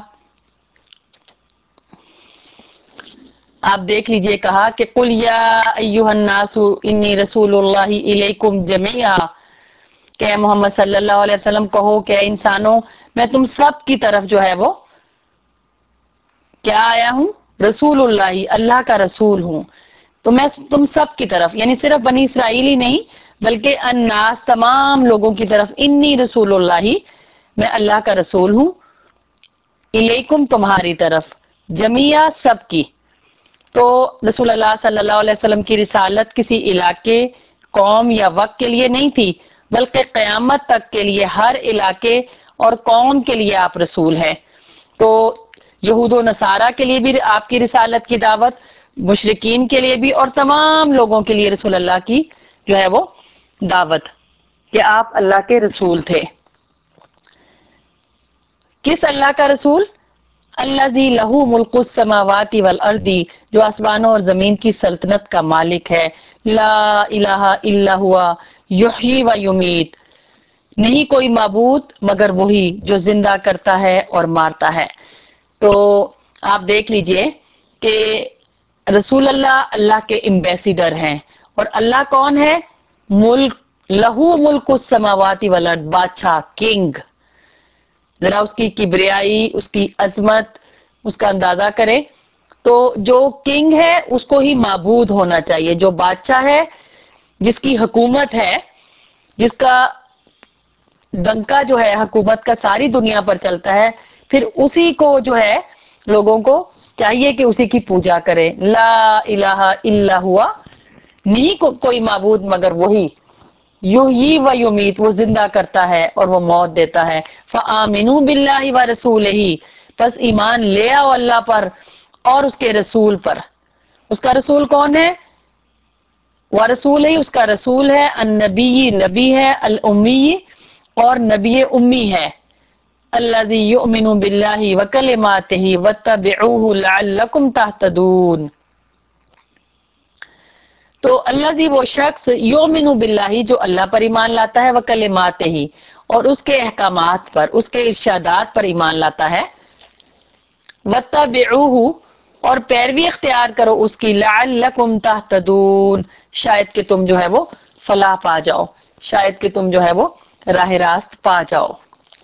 آپ دیکھ لیجئے، کہا کہ قل یا ایھا الناس انی رسول اللہ الیکم جمیعا، کہ اے محمد صلی اللہ علیہ وسلم کہو کہ اے انسانوں میں تم سب کی طرف جو ہے وہ کیا آیا ہوں؟ رسول اللہ، اللہ کا رسول ہوں۔ تو میں تم سب کی طرف، یعنی صرف بنی اسرائیل ہی نہیں بلکہ الناس تمام لوگوں کی طرف، انی رسول اللہ، میں اللہ کا رسول ہوں، الیکم تمہاری طرف، جمیعا سب کی۔ تو رسول اللہ صلی اللہ علیہ وسلم کی رسالت کسی علاقے، قوم یا وقت کے لیے نہیں تھی، بلکہ قیامت تک کے لیے ہر علاقے اور قوم کے لیے آپ رسول ہیں۔ تو یہود و نصارہ کے لیے بھی آپ کی رسالت کی دعوت، مشرکین کے لیے بھی، اور تمام لوگوں کے لیے رسول اللہ کی جو ہے وہ دعوت کہ آپ اللہ کے رسول تھے۔ کس اللہ کا رسول؟ الذی لہ ملک السماوات والارض، جو آسمانوں اور زمین کی سلطنت کا مالک ہے۔ لا الہ الا ہوا یحیی و یمیت، نہیں کوئی معبود مگر وہی جو زندہ کرتا ہے اور مارتا ہے۔ تو آپ دیکھ لیجئے کہ رسول اللہ اللہ کے ایمبیسیڈر ہیں، اور اللہ کون ہے؟ ملک، لہو ملک السماوات والارض، بادشاہ، کنگ۔ ذرا اس کی کبریائی، اس کی عظمت، اس کا اندازہ کریں۔ تو جو کنگ ہے اس کو ہی معبود ہونا چاہیے، جو بادشاہ ہے، جس کی حکومت ہے، جس کا ڈنکا جو ہے حکومت کا ساری دنیا پر چلتا ہے، پھر اسی کو جو ہے لوگوں کو چاہیے کہ اسی کی پوجا کرے۔ لا الہ الا ہوا، نہیں کوئی معبود مگر وہی، یحیی و یمیت، وہ زندہ کرتا ہے اور وہ موت دیتا ہے۔ فآمنوا باللہ ورسولہ، پس ایمان لے آؤ اللہ پر اور اس کے رسول پر۔ اس کا رسول کون ہے؟ ورسولہ، اس کا رسول ہے، النبی، نبی ہے، الامی، اور نبی امی ہے، الذی یؤمن باللہ وکلماتہ واتبعوہ لعلکم تہتدون۔ تو الذی، وہ شخص، یؤمن باللہ، جو اللہ پر ایمان لاتا ہے، وکلماتہ، اور اس کے احکامات پر، اس کے ارشادات پر ایمان لاتا ہے، واتبعوہ، اور پیروی اختیار کرو اس کی، لعلکم تہتدون، شاید کہ تم جو ہے وہ فلاح پا جاؤ، شاید کہ تم جو ہے وہ راہ راست پا جاؤ۔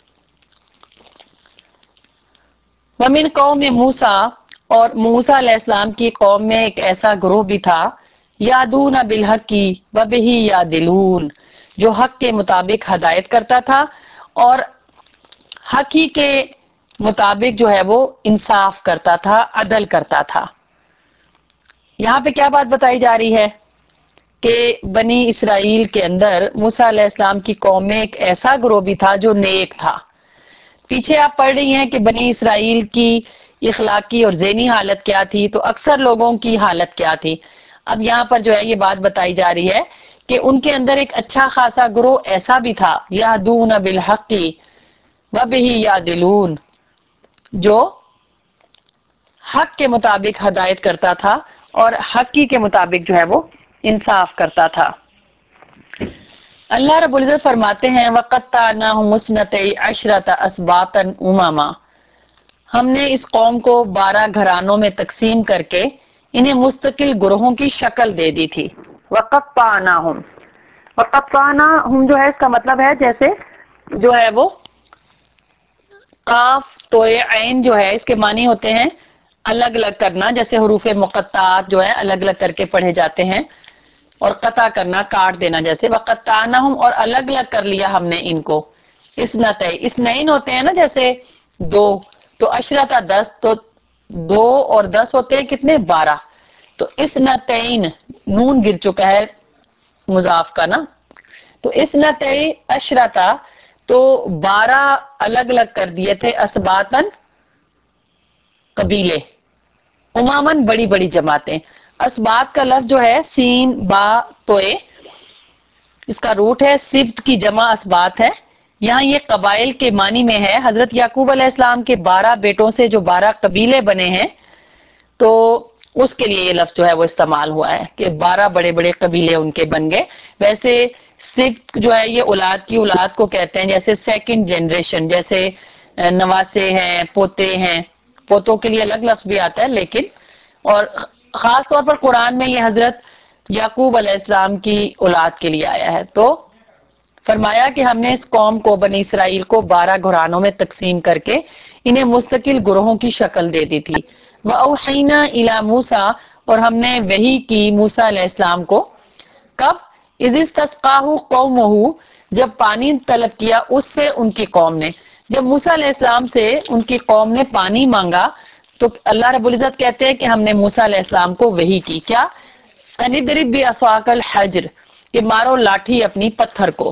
ومن قوم موسیٰ، اور موسیٰ علیہ السلام کی قوم میں ایک ایسا گروہ بھی تھا، یادون بالحق وبہ یعدلون، جو حق کے مطابق ہدایت کرتا تھا اور حق ہی کے مطابق جو ہے وہ انصاف کرتا تھا، عدل کرتا تھا۔ یہاں پہ کیا بات بتائی جا رہی ہے کہ بنی اسرائیل کے اندر موسیٰ علیہ السلام کی قوم میں ایک ایسا گروہ بھی تھا جو نیک تھا۔ پیچھے آپ پڑھ رہی ہیں کہ بنی اسرائیل کی اخلاقی اور ذہنی حالت کیا تھی، تو اکثر لوگوں کی حالت کیا تھی۔ اب یہاں پر جو ہے یہ بات بتائی جا رہی ہے کہ ان کے اندر ایک اچھا خاصا گروہ ایسا بھی تھا، یہدون بالحق وبہ یعدلون، جو حق کے مطابق ہدایت کرتا تھا اور حق ہی کے مطابق جو ہے وہ انصاف کرتا تھا۔ اللہ رب العزت فرماتے ہیں وَقَطَّعْنَاهُمُ اثْنَتَيْ عَشْرَةَ أَسْبَاطًا أُمَمًا، ہم نے اس قوم کو 12 گھرانوں میں تقسیم کر کے انہیں مستقل گروہوں کی شکل دے دی تھی۔ وَقَطَّعْنَاهُمْ، وَقَطَّعْنَاهُمْ جو ہے اس کا مطلب ہے جیسے جو ہے وہ قاف تو عین جو ہے اس کے معنی ہوتے ہیں الگ الگ کرنا، جیسے حروف مقطعات جو ہے الگ الگ کر کے پڑھے جاتے ہیں، اور قطع کرنا، کاٹ دینا، جیسے وقطعناہم، اور الگ الگ کر لیا ہم نے ان کو، اسنتئی اسنین ہوتے ہیں نا جیسے دو، تو اشرتا 10، تو 2 اور 10 ہوتے ہیں کتنے 12، تو اسنتین نون گر چکا ہے مضاف کا نا، تو اسنتئی اشرتا تو 12 الگ الگ کر دیے تھے اسباتن قبیلے، امامن بڑی بڑی جماعتیں. اسبات کا لفظ جو ہے سین با توئے، اس کا روٹ ہے سبت کی جمع اسبات ہے. یہاں یہ قبائل کے معنی میں ہے. حضرت یعقوب علیہ السلام کے 12 بیٹوں سے جو 12 قبیلے بنے ہیں تو اس کے لیے یہ لفظ جو ہے وہ استعمال ہوا ہے کہ 12 بڑے بڑے قبیلے ان کے بن گئے. ویسے سبت جو ہے یہ اولاد کی اولاد کو کہتے ہیں، جیسے سیکنڈ جنریشن، جیسے نواسے ہیں، پوتے ہیں، پوتوں کے لیے الگ لفظ بھی آتا ہے لیکن، اور خاص طور پر قرآن میں یہ حضرت یعقوب علیہ السلام کی اولاد کے لیے آیا ہے. تو فرمایا کہ ہم نے اس قوم کو بنی اسرائیل کو 12 گھرانوں میں تقسیم کر کے انہیں مستقل گروہوں کی شکل دے دی تھی. وَأَوْحَيْنَا إِلَى مُوسَىٰ، اور ہم نے وحی کی موسیٰ علیہ السلام کو. کب؟ اِذِ اسْتَسْقَاهُ قَوْمُهُ، جب پانی طلب کیا اس سے ان کی قوم نے. جب موسیٰ علیہ السلام سے ان کی قوم نے پانی مانگا تو اللہ رب العزت کہتے ہیں کہ ہم نے موسیٰ علیہ السلام کو وحی کی. کیا؟ أَنِ اضْرِب بِعَصَاكَ الْحَجْرَ، کہ مارو لاٹھی اپنی پتھر کو.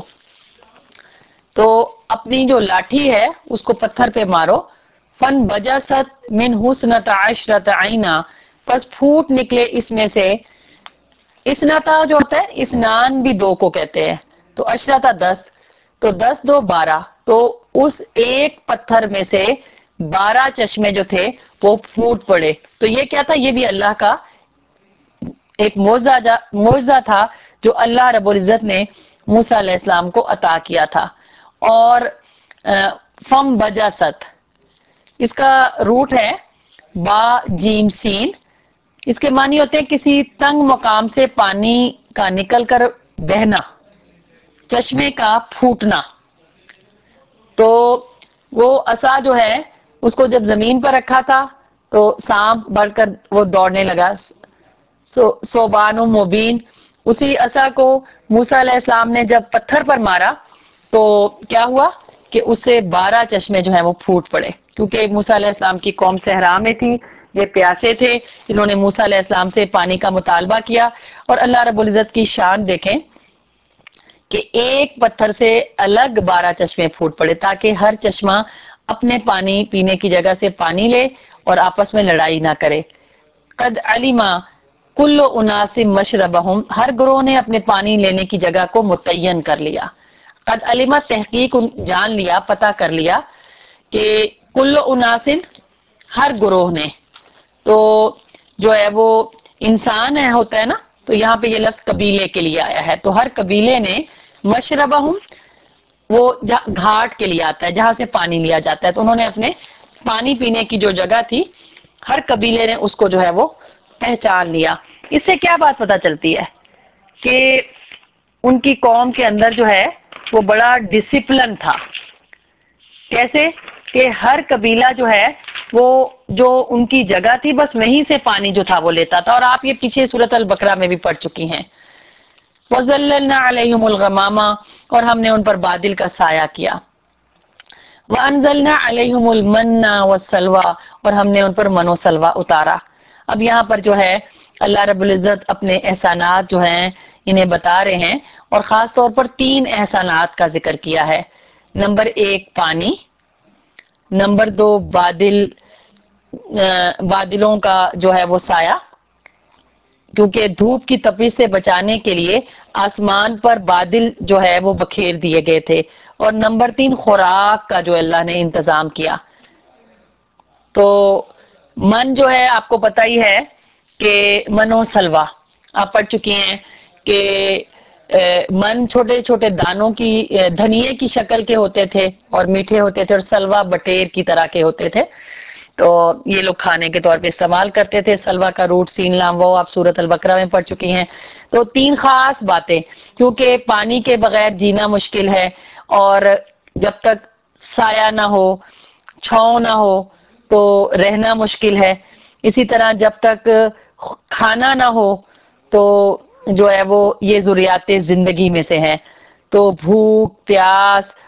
تو اپنی جو لاٹھی ہے اس کو پتھر پہ مارو. فن بجست من حسنت عشرت عینا، پس پھوٹ نکلے اس میں سے. اسنتا جو ہوتا ہے اسنان بھی 2 کو کہتے ہیں، تو اشرتا 10، تو 10 2 12، تو اس ایک پتھر میں سے 12 چشمے جو تھے وہ پھوٹ پڑے. تو یہ کیا تھا؟ یہ بھی اللہ کا ایک معجزہ تھا جو اللہ رب العزت نے موسیٰ علیہ السلام کو عطا کیا تھا. اور فم بجاست، اس کا روٹ ہے با جیم سین. اس کے معنی ہوتے ہیں کسی تنگ مقام سے پانی کا نکل کر بہنا، چشمے کا پھوٹنا. تو وہ عصا جو ہے اس کو جب زمین پر رکھا تھا تو سانپ بڑھ کر وہ دوڑنے لگا. صوبان و مبین، اسی عصا کو موسیٰ علیہ السلام نے جب پتھر پر مارا تو کیا ہوا کہ اس سے 12 چشمے جو ہیں وہ پھوٹ پڑے، کیونکہ موسیٰ علیہ السلام کی قوم صحرا میں تھی، یہ پیاسے تھے، انہوں نے موسیٰ علیہ السلام سے پانی کا مطالبہ کیا. اور اللہ رب العزت کی شان دیکھیں کہ ایک پتھر سے الگ 12 چشمے پھوٹ پڑے تاکہ ہر چشمہ اپنے پانی پینے کی جگہ سے پانی لے اور آپس میں لڑائی نہ کرے. قد علما کل اناس مشربہم، ہر گروہ نے اپنے پانی لینے کی جگہ کو متعین کر لیا. قد علما تحقیق جان لیا، پتہ کر لیا کہ کل اناس ہر گروہ نے، تو جو ہے وہ انسان ہے ہوتا ہے نا، تو یہاں پہ یہ لفظ قبیلے کے لیے آیا ہے. تو ہر قبیلے نے مشربہم، وہ گھاٹ کے لیے آتا ہے جہاں سے پانی لیا جاتا ہے، تو انہوں نے اپنے پانی پینے کی جو جگہ تھی ہر قبیلے نے اس کو جو ہے وہ پہچان لیا. اس سے کیا بات پتہ چلتی ہے کہ ان کی قوم کے اندر جو ہے وہ بڑا ڈسپلن تھا. کیسے کہ ہر قبیلہ جو ہے وہ جو ان کی جگہ تھی بس وہیں سے پانی جو تھا وہ لیتا تھا. اور آپ یہ پیچھے سورۃ البقرہ میں بھی پڑھ چکی ہیں. وَظَلَّلْنَا عَلَيْهِمُ الْغَمَامَ، اور ہم نے ان پر بادل کا سایہ کیا. وَأَنزَلْنَا عَلَيْهِمُ الْمَنَّ وَالسَّلْوَىٰ، اور ہم نے ان پر من و سلوہ اتارا. اب یہاں پر جو ہے اللہ رب العزت اپنے احسانات جو ہیں انہیں بتا رہے ہیں، اور خاص طور پر 3 احسانات کا ذکر کیا ہے. نمبر 1 پانی، نمبر 2 بادلوں کا جو ہے وہ سایہ، کیونکہ دھوپ کی تپش سے بچانے کے لیے آسمان پر بادل جو ہے وہ بکھیر دیے گئے تھے. اور نمبر 3 خوراک کا جو اللہ نے انتظام کیا. تو من جو ہے آپ کو پتہ ہی ہے کہ من و سلوہ آپ پڑھ چکی ہیں کہ من چھوٹے چھوٹے دانوں کی دھنیے کی شکل کے ہوتے تھے اور میٹھے ہوتے تھے، اور سلوہ بٹیر کی طرح کے ہوتے تھے، تو یہ لوگ کھانے کے طور پہ استعمال کرتے تھے. سلوہ کا روٹ سین لام وہ آپ سورۃ البقرہ میں پڑھ چکی ہیں. تو 3 خاص باتیں، کیونکہ پانی کے بغیر جینا مشکل ہے، اور جب تک سایہ نہ ہو، چھاؤں نہ ہو تو رہنا مشکل ہے. اسی طرح جب تک کھانا نہ ہو تو جو ہے وہ یہ ضروریات زندگی میں سے ہیں. تو بھوک، پیاس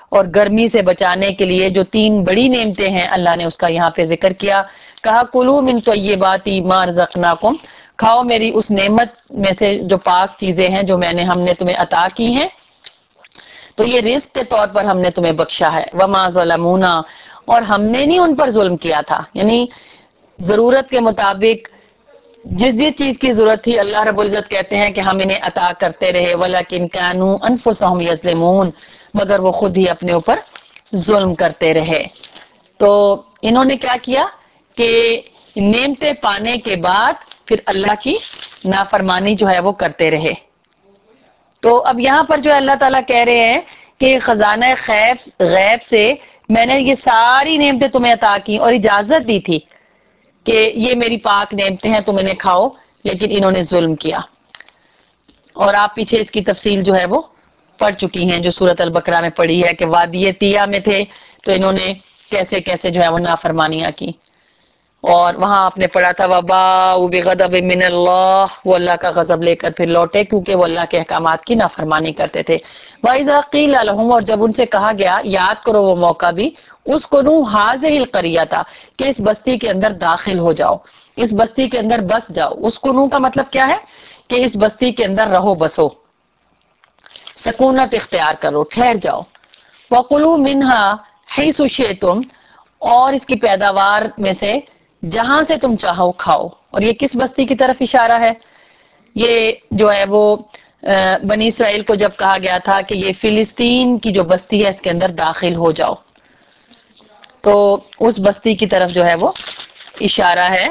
اور گرمی سے بچانے کے لیے جو 3 بڑی نعمتیں ہیں اللہ نے اس کا یہاں پہ ذکر کیا. کہا کلوا من طیبات ما رزقناکم، کھاؤ میری اس نعمت میں سے جو پاک چیزیں ہیں جو ہم نے تمہیں عطا کی ہیں، تو یہ رزق کے طور پر ہم نے تمہیں بخشا ہے. وما ظلمونا، اور ہم نے نہیں ان پر ظلم کیا تھا، یعنی ضرورت کے مطابق جس چیز کی ضرورت تھی اللہ رب العزت کہتے ہیں کہ ہم انہیں عطا کرتے رہے. ولیکن کانوا انفسهم یظلمون، مگر وہ خود ہی اپنے اوپر ظلم کرتے رہے. تو انہوں نے کیا کیا کہ نعمتیں پانے کے بعد پھر اللہ کی نافرمانی جو ہے وہ کرتے رہے. تو اب یہاں پر جو اللہ تعالیٰ کہہ رہے ہیں کہ خزانہ غیب سے میں نے یہ ساری نعمتیں تمہیں عطا کی اور اجازت دی تھی کہ یہ میری پاک نعمتیں ہیں، تم انہیں کھاؤ، لیکن انہوں نے ظلم کیا. اور آپ پیچھے اس کی تفصیل جو ہے وہ پڑھ چکی ہیں جو سورۃ البقرہ میں پڑھی ہے کہ وادی طیہ میں تھے تو انہوں نے کیسے کیسے جو ہے وہ نافرمانیاں کی. اور وہاں آپ نے پڑھا تھا وباء بغضب من اللہ، وہ اللہ کا غضب لے کر پھر لوٹے کیونکہ وہ اللہ کے احکامات کی نافرمانی کرتے تھے. وَإِذَا قِيلَ لَهُمْ، اور جب ان سے کہا گیا، یاد کرو وہ موقع بھی، اسْكُنُوا هَٰذِهِ الْقَرْيَةَ، کہ اس بستی کے اندر داخل ہو جاؤ، اس بستی کے اندر بس جاؤ. اسْكُنُوا کا مطلب کیا ہے کہ اس بستی کے اندر رہو بسو، سکونت اختیار کرو، ٹھہر جاؤ. وَكُلُوا مِنْهَا حَيْثُ شِئْتُمْ، اور اس کی پیداوار میں سے جہاں سے تم چاہو کھاؤ. اور یہ کس بستی کی طرف اشارہ ہے؟ یہ جو ہے وہ بنی اسرائیل کو جب کہا گیا تھا کہ یہ فلسطین کی جو بستی ہے اس کے اندر داخل ہو جاؤ، تو اس بستی کی طرف جو ہے وہ اشارہ ہے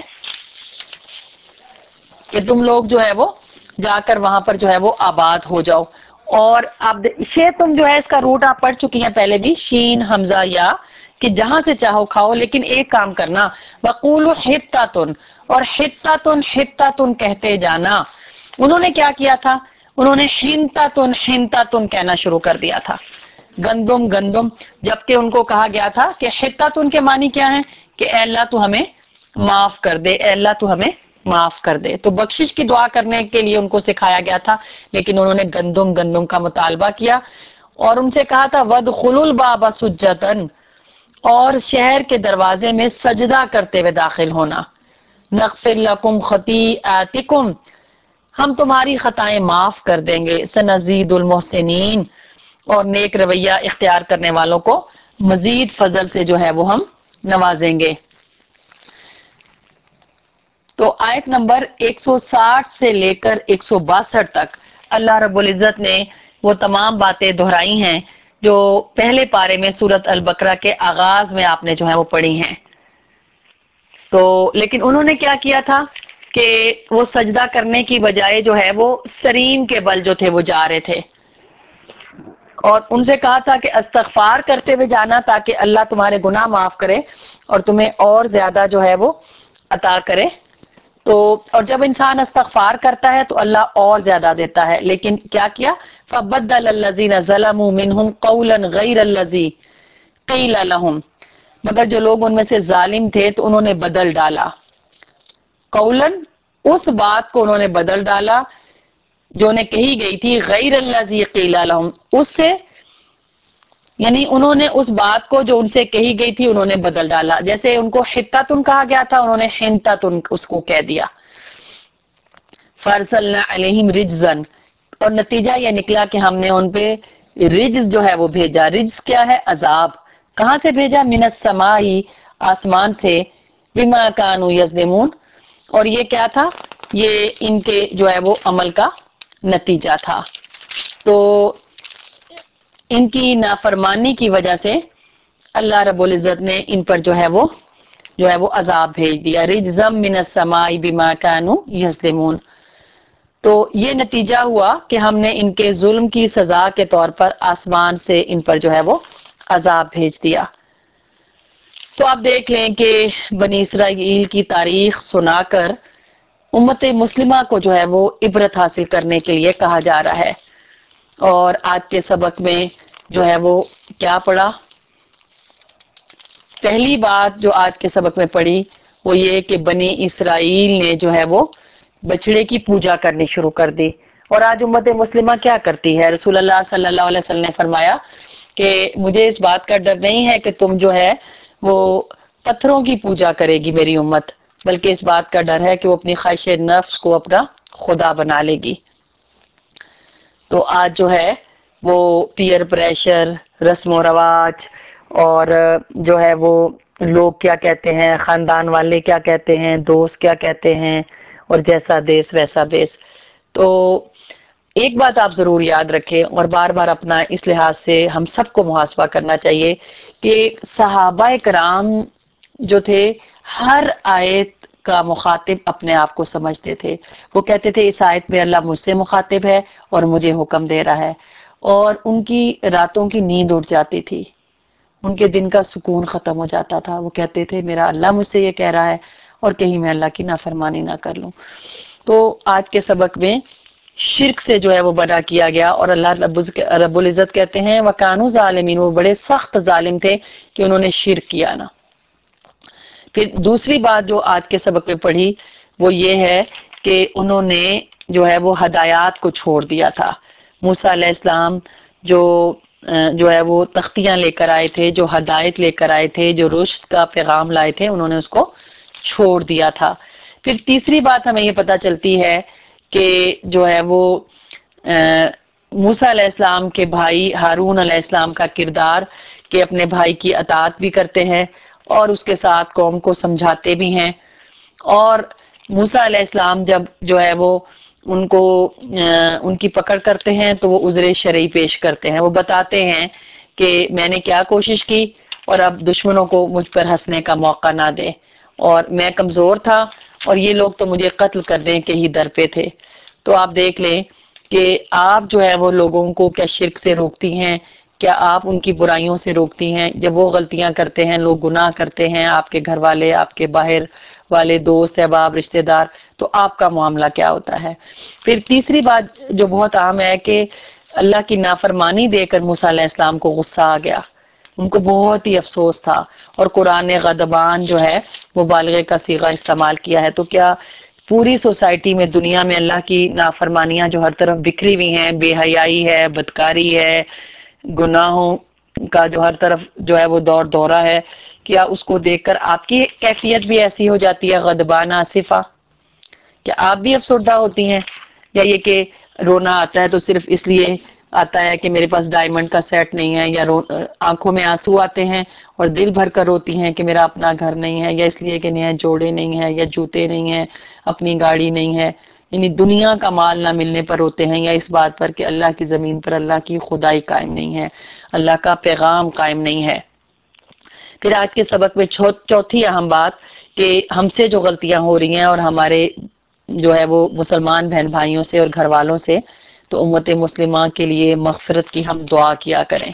کہ تم لوگ جو ہے وہ جا کر وہاں پر جو ہے وہ آباد ہو جاؤ. اور اب تم جو ہے اس کا روٹ آپ پڑھ چکی ہیں پہلے بھی، شین حمزہ یا، کہ جہاں سے چاہو کھاؤ، لیکن ایک کام کرنا، وقولوا حطۃ، اور حطۃ کہتے جانا. انہوں نے کیا کیا تھا؟ انہوں نے حنطۃ کہنا شروع کر دیا تھا، گندم، جبکہ ان کو کہا گیا تھا کہ حطۃ کے معنی کیا ہیں کہ اے اللہ تو ہمیں معاف کر دے، اے اللہ تو ہمیں معاف کر دے. تو بخشش کی دعا کرنے کے لیے ان کو سکھایا گیا تھا، لیکن انہوں نے گندم کا مطالبہ کیا. اور ان سے کہا تھا وَادْخُلُوا الْبَابَ سُجَّدًا، اور شہر کے دروازے میں سجدہ کرتے ہوئے داخل ہونا. نغفر لکم خطیئاتکم، ہم تمہاری خطائیں معاف کر دیں گے. سنزید المحسنین، اور نیک رویہ اختیار کرنے والوں کو مزید فضل سے جو ہے وہ ہم نوازیں گے. تو آیت نمبر 160 سے لے کر 162 تک اللہ رب العزت نے وہ تمام باتیں دہرائی ہیں جو پہلے پارے میں سورۃ البقرہ کے آغاز میں آپ نے جو ہے وہ پڑھی ہیں. تو لیکن انہوں نے کیا کیا تھا کہ وہ سجدہ کرنے کی بجائے جو ہے وہ سرین کے بل جو تھے وہ جا رہے تھے، اور ان سے کہا تھا کہ استغفار کرتے ہوئے جانا تاکہ اللہ تمہارے گناہ معاف کرے اور تمہیں اور زیادہ جو ہے وہ عطا کرے. تو اور جب انسان استغفار کرتا ہے تو اللہ اور زیادہ دیتا ہے. لیکن کیا کیا؟ فَبَدَّلَ الَّذِينَ ظَلَمُوا مِنْهُمْ قَوْلًا غَيْرَ الَّذِي قِيلَ لَهُمْ، مگر جو لوگ ان میں سے ظالم تھے تو انہوں نے بدل ڈالا. قولاً، اس بات کو انہوں نے بدل ڈالا جو انہیں کہی گئی تھی، غیر الذی قیل لہم، اس سے، یعنی انہوں نے اس بات کو جو ان سے کہی گئی تھی انہوں نے بدل ڈالا. جیسے ان کو حطۃ کہا گیا تھا، انہوں نے حنطۃ اس کو کہہ دیا. فارسلنا علیہم رجزا، اور نتیجہ یہ نکلا کہ ہم نے ان پہ رجز جو ہے وہ بھیجا. رجز کیا ہے؟ عذاب. کہاں سے بھیجا؟ من السماء، آسمان سے. بما کانوا یظلمون، اور یہ کیا تھا؟ یہ ان کے جو ہے وہ عمل کا نتیجہ تھا. تو ان کی نافرمانی کی وجہ سے اللہ رب العزت نے ان پر جو ہے وہ عذاب بھیج دیا. رجزا من السماء بما کانوا یظلمون. تو یہ نتیجہ ہوا کہ ہم نے ان کے ظلم کی سزا کے طور پر آسمان سے ان پر جو ہے وہ عذاب بھیج دیا. تو آپ دیکھ لیں کہ بنی اسرائیل کی تاریخ سنا کر امت مسلمہ کو جو ہے وہ عبرت حاصل کرنے کے لیے کہا جا رہا ہے. اور آج کے سبق میں جو ہے وہ کیا پڑھا؟ پہلی بات جو آج کے سبق میں پڑھی وہ یہ کہ بنی اسرائیل نے جو ہے وہ بچڑے کی پوجا کرنی شروع کر دی. اور آج امت مسلمہ کیا کرتی ہے؟ رسول اللہ صلی اللہ علیہ وسلم نے فرمایا کہ مجھے اس بات کا ڈر نہیں ہے کہ تم جو ہے وہ پتھروں کی پوجا کرے گی میری امت، بلکہ اس بات کا ڈر ہے کہ وہ اپنی خواہش نفس کو اپنا خدا بنا لے گی۔ تو آج جو ہے وہ پیئر پریشر، رسم و رواج، اور جو ہے وہ لوگ کیا کہتے ہیں، خاندان والے کیا کہتے ہیں، دوست کیا کہتے ہیں، اور جیسا دیس ویسا بیس۔ تو ایک بات آپ ضرور یاد رکھیں، اور بار بار اپنا اس لحاظ سے ہم سب کو محاسبہ کرنا چاہیے کہ صحابہ کرام جو تھے ہر آیت کا مخاطب اپنے آپ کو سمجھتے تھے۔ وہ کہتے تھے اس آیت میں اللہ مجھ سے مخاطب ہے اور مجھے حکم دے رہا ہے، اور ان کی راتوں کی نیند اڑ جاتی تھی، ان کے دن کا سکون ختم ہو جاتا تھا۔ وہ کہتے تھے میرا اللہ مجھ سے یہ کہہ رہا ہے اور کہیں میں اللہ کی نافرمانی نہ کر لوں۔ تو آج کے سبق میں شرک سے جو ہے وہ منع کیا گیا، اور اللہ رب العزت کہتے ہیں وَكَانُوا ظَالِمِينَ، وہ بڑے سخت ظالم تھے کہ انہوں نے شرک کیا نا۔ پھر دوسری بات جو آج کے سبق میں پڑھی وہ یہ ہے کہ انہوں نے جو ہے وہ ہدایات کو چھوڑ دیا تھا۔ موسیٰ علیہ السلام جو ہے وہ تختیاں لے کر آئے تھے، جو ہدایت لے کر آئے تھے، جو رشد کا پیغام لائے تھے، انہوں نے اس کو چھوڑ دیا تھا۔ پھر تیسری بات ہمیں یہ پتہ چلتی ہے کہ جو ہے وہ موسیٰ علیہ السلام کے بھائی ہارون علیہ السلام کا کردار کہ اپنے بھائی کی اطاعت بھی کرتے ہیں اور اس کے ساتھ قوم کو سمجھاتے بھی ہیں، اور موسیٰ علیہ السلام جب جو ہے وہ ان کی پکڑ کرتے ہیں تو وہ عذر شرعی پیش کرتے ہیں، وہ بتاتے ہیں کہ میں نے کیا کوشش کی اور اب دشمنوں کو مجھ پر ہنسنے کا موقع نہ دے، اور میں کمزور تھا اور یہ لوگ تو مجھے قتل کرنے کے ہی در پہ تھے۔ تو آپ دیکھ لیں کہ آپ جو ہے وہ لوگوں کو کیا شرک سے روکتی ہیں، کیا آپ ان کی برائیوں سے روکتی ہیں؟ جب وہ غلطیاں کرتے ہیں، لوگ گناہ کرتے ہیں، آپ کے گھر والے، آپ کے باہر والے دوست احباب رشتہ دار، تو آپ کا معاملہ کیا ہوتا ہے؟ پھر تیسری بات جو بہت عام ہے کہ اللہ کی نافرمانی دے کر موسیٰ علیہ السلام کو غصہ آ گیا، ان کو بہت ہی افسوس تھا، اور قرآن نے غضبان جو ہے مبالغے کا صیغہ استعمال کیا ہے۔ تو کیا پوری سوسائٹی میں، دنیا میں اللہ کی نافرمانیاں جو ہر طرف بکھری ہوئی ہیں، بے حیائی ہے، بدکاری ہے، گناہوں کا جو ہر طرف جو ہے وہ دور دورہ ہے، کیا اس کو دیکھ کر آپ کی کیفیت بھی ایسی ہو جاتی ہے غضبان آصفہ؟ کیا آپ بھی افسردہ ہوتی ہیں؟ یا یہ کہ رونا آتا ہے تو صرف اس لیے آتا ہے کہ میرے پاس ڈائمنڈ کا سیٹ نہیں ہے، یا آنکھوں میں آنسو آتے ہیں اور دل بھر کر روتی ہیں کہ میرا اپنا گھر نہیں ہے، یا اس لیے کہ نئے جوڑے نہیں ہیں، یا جوتے نہیں ہیں، اپنی گاڑی نہیں ہے، یعنی دنیا کا مال نہ ملنے پر روتے ہیں، یا اس بات پر کہ اللہ کی زمین پر اللہ کی خدائی قائم نہیں ہے، اللہ کا پیغام قائم نہیں ہے۔ پھر آج کے سبق میں چوتھی اہم بات کہ ہم سے جو غلطیاں ہو رہی ہیں اور ہمارے جو ہے وہ مسلمان بہن بھائیوں سے اور گھر والوں سے، تو امت مسلمہ کے لیے مغفرت کی ہم دعا کیا کریں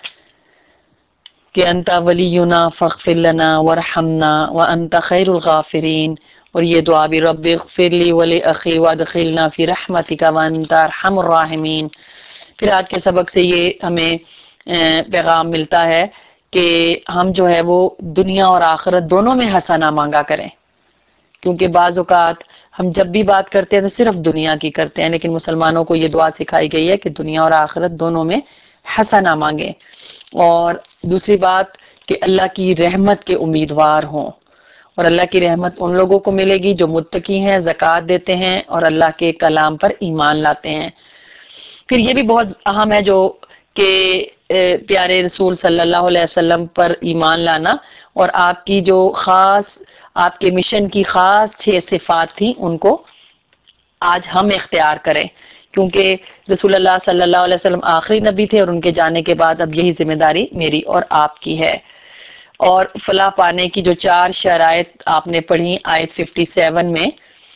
کہ انت ولینا فاغفر لنا وارحمنا وانت خیر الغافرین، اور یہ دعا بھی رب اغفر لی ولاخی وادخلنا فی رحمتک وانت ارحم الراحمین۔ پھر آج کے سبق سے یہ ہمیں پیغام ملتا ہے کہ ہم جو ہے وہ دنیا اور آخرت دونوں میں حسنہ مانگا کریں، کیونکہ بعض اوقات ہم جب بھی بات کرتے ہیں تو صرف دنیا کی کرتے ہیں، لیکن مسلمانوں کو یہ دعا سکھائی گئی ہے کہ دنیا اور آخرت دونوں میں حسنہ مانگیں۔ اور دوسری بات کہ اللہ کی رحمت کے امیدوار ہوں، اور اللہ کی رحمت ان لوگوں کو ملے گی جو متقی ہیں، زکوٰۃ دیتے ہیں اور اللہ کے کلام پر ایمان لاتے ہیں۔ پھر یہ بھی بہت اہم ہے جو کہ پیارے رسول صلی اللہ علیہ وسلم پر ایمان لانا، اور آپ کی جو خاص آپ کے مشن کی خاص 6 صفات تھیں ان کو آج ہم اختیار کریں، کیونکہ رسول اللہ صلی اللہ علیہ وسلم آخری نبی تھے اور ان کے جانے کے بعد اب یہی ذمہ داری میری اور آپ کی ہے۔ اور فلاح پانے کی جو 4 شرائط آپ نے پڑھی آیت 57 میں،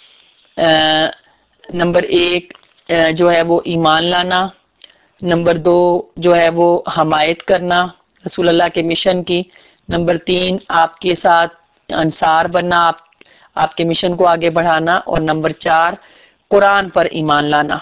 نمبر 1 جو ہے وہ ایمان لانا، نمبر 2 جو ہے وہ حمایت کرنا رسول اللہ کے مشن کی، نمبر 3 آپ کے ساتھ انصار بننا، آپ کے مشن کو آگے بڑھانا، اور نمبر 4 قرآن پر ایمان لانا،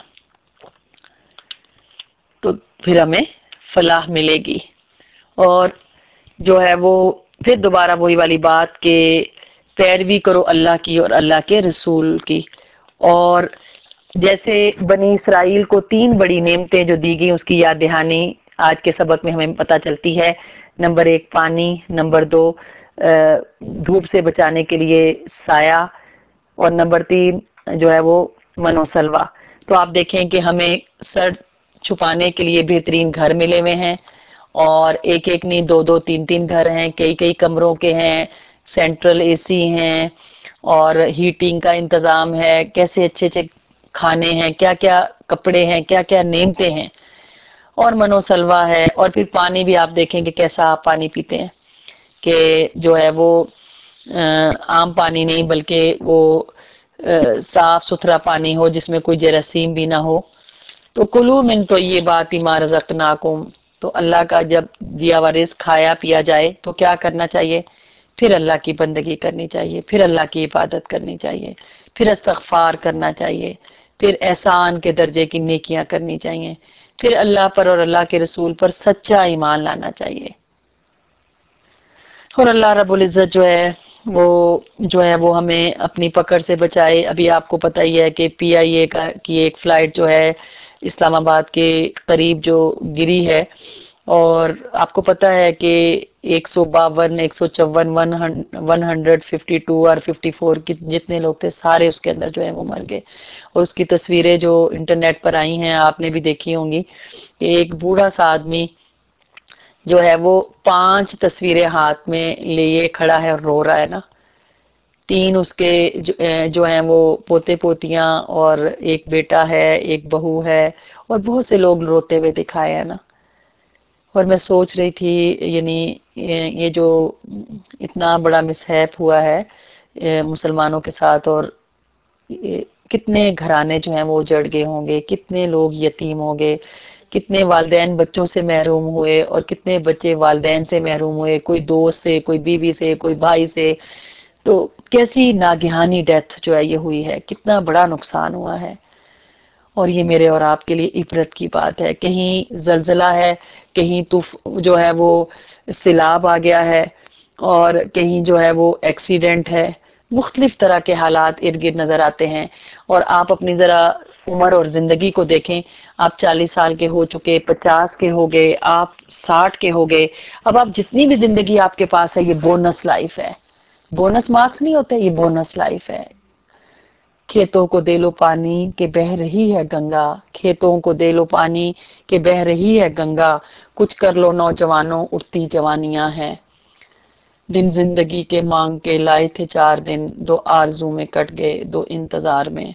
تو پھر ہمیں فلاح ملے گی۔ اور جو ہے وہ پھر دوبارہ وہی والی بات کہ پیروی کرو اللہ کی اور اللہ کے رسول کی، اور جیسے بنی اسرائیل کو 3 بڑی نعمتیں جو دی گئی اس کی یاد دہانی آج کے سبق میں ہمیں پتہ چلتی ہے، نمبر 1 پانی، نمبر 2 دھوپ سے بچانے کے لیے سایہ، اور نمبر 3 جو ہے وہ منوسلوا۔ تو آپ دیکھیں کہ ہمیں سر چھپانے کے لیے بہترین گھر ملے ہوئے ہیں، اور ایک ایک نہیں، دو دو تین تین گھر ہیں، کئی کئی کمروں کے ہیں، سینٹرل اے سی ہیں، اور ہیٹنگ کا انتظام ہے، کیسے اچھے اچھے کھانے ہیں، کیا کیا کپڑے ہیں، کیا کیا نعمتیں ہیں، اور منوسلوا ہے۔ اور پھر پانی بھی آپ دیکھیں کہ کیسا آپ پانی پیتے ہیں، کہ جو ہے وہ عام پانی نہیں بلکہ وہ صاف ستھرا پانی ہو جس میں کوئی جراثیم بھی نہ ہو۔ تو کلو من طیبات ما رزقناکم، تو اللہ کا جب دیا ہوا رزق کھایا پیا جائے تو کیا کرنا چاہیے؟ پھر اللہ کی بندگی کرنی چاہیے، پھر اللہ کی عبادت کرنی چاہیے، پھر استغفار کرنا چاہیے، پھر احسان کے درجے کی نیکیاں کرنی چاہیے، پھر اللہ پر اور اللہ کے رسول پر سچا ایمان لانا چاہیے۔ اور اللہ رب العزت جو ہے وہ ہمیں اپنی پکڑ سے بچائے۔ ابھی آپ کو پتہ ہی ہے کہ پی آئی اے کی ایک فلائٹ جو ہے اسلام آباد کے قریب جو گری ہے، اور آپ کو پتہ ہے کہ 152 154 152 اور 54 جتنے لوگ تھے سارے اس کے اندر جو ہے وہ مر گئے۔ اور اس کی تصویریں جو انٹرنیٹ پر آئی ہیں آپ نے بھی دیکھی ہوں گی کہ ایک بوڑھا سا آدمی جو ہے وہ 5 تصویریں ہاتھ میں لیے کھڑا ہے اور رو رہا ہے نا۔ 3 اس کے جو ہیں وہ پوتے پوتیاں، اور ایک بیٹا ہے، ایک بہو ہے، اور بہت سے لوگ روتے ہوئے دکھائے ہیں نا۔ اور میں سوچ رہی تھی یعنی یہ جو اتنا بڑا مسہیپ ہوا ہے مسلمانوں کے ساتھ، اور کتنے گھرانے جو ہیں وہ اجڑ گئے ہوں گے، کتنے لوگ یتیم ہو گئے، کتنے والدین بچوں سے محروم ہوئے، اور کتنے بچے والدین سے محروم ہوئے، کوئی دوست سے، کوئی بیوی سے، کوئی بھائی سے۔ تو کیسی ناگہانی ڈیتھ جو ہے یہ ہوئی ہے، کتنا بڑا نقصان ہوا ہے۔ اور یہ میرے اور آپ کے لیے عبرت کی بات ہے۔ کہیں زلزلہ ہے، کہیں جو ہے وہ سیلاب آ گیا ہے، اور کہیں جو ہے وہ ایکسیڈنٹ ہے، مختلف طرح کے حالات ارد گرد نظر آتے ہیں۔ اور آپ اپنی ذرا عمر اور زندگی کو دیکھیں، آپ 40 سال کے ہو چکے، 50 کے ہو گئے، آپ 60 کے ہو گئے، اب آپ جتنی بھی زندگی آپ کے پاس ہے یہ بونس لائف ہے۔ بونس مارکس نہیں ہوتے، یہ بونس لائف ہے۔ کھیتوں کو دے لو پانی کہ بہہ رہی ہے گنگا، کھیتوں کو دے لو پانی کہ بہہ رہی ہے گنگا، کچھ کر لو نوجوانوں اٹھتی جوانیاں ہیں۔ دن زندگی کے مانگ کے لائے تھے 4 دن، 2 آرزو میں کٹ گئے، 2 انتظار میں۔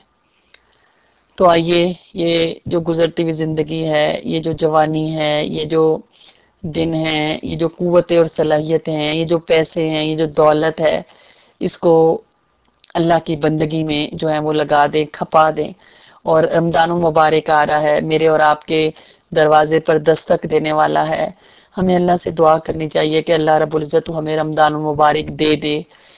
تو آئیے یہ جو گزرتی ہوئی زندگی ہے، یہ جو جوانی ہے، یہ جو دن ہیں، یہ جو قوتیں اور صلاحیتیں ہیں، یہ جو پیسے ہیں، یہ جو دولت ہے، اس کو اللہ کی بندگی میں جو ہے وہ لگا دیں، کھپا دیں۔ اور رمضان المبارک آ رہا ہے، میرے اور آپ کے دروازے پر دستک دینے والا ہے۔ ہمیں اللہ سے دعا کرنی چاہیے کہ اللہ رب العزت ہمیں رمضان المبارک دے دے،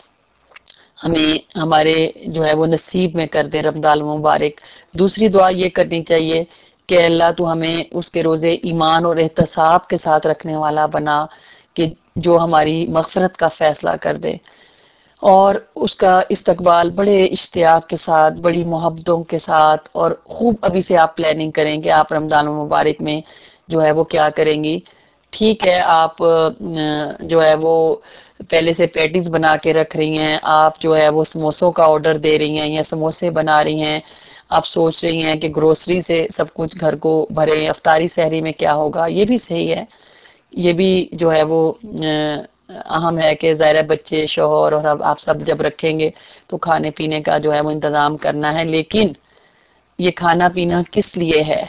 ہمیں ہمارے جو ہے وہ نصیب میں کر دے رمضان المبارک۔ دوسری دعا یہ کرنی چاہیے کہ اللہ تو ہمیں اس کے روزے ایمان اور احتساب کے ساتھ رکھنے والا بنا، کہ جو ہماری مغفرت کا فیصلہ کر دے، اور اس کا استقبال بڑے اشتیاق کے ساتھ، بڑی محبتوں کے ساتھ، اور خوب ابھی سے آپ پلاننگ کریں کہ آپ رمضان المبارک میں جو ہے وہ کیا کریں گی۔ ٹھیک ہے، آپ جو ہے وہ پہلے سے پیٹیز بنا کے رکھ رہی ہیں، آپ جو ہے وہ سموسوں کا آرڈر دے رہی ہیں یا سموسے بنا رہی ہیں، آپ سوچ رہی ہیں کہ گروسری سے سب کچھ گھر کو بھرے، افطاری سحری میں کیا ہوگا، یہ بھی صحیح ہے۔ یہ بھی جو ہے وہ اہم ہے کہ ظاہر ہے بچے، شوہر اور آپ سب جب رکھیں گے تو کھانے پینے کا جو ہے وہ انتظام کرنا ہے، لیکن یہ کھانا پینا کس لیے ہے؟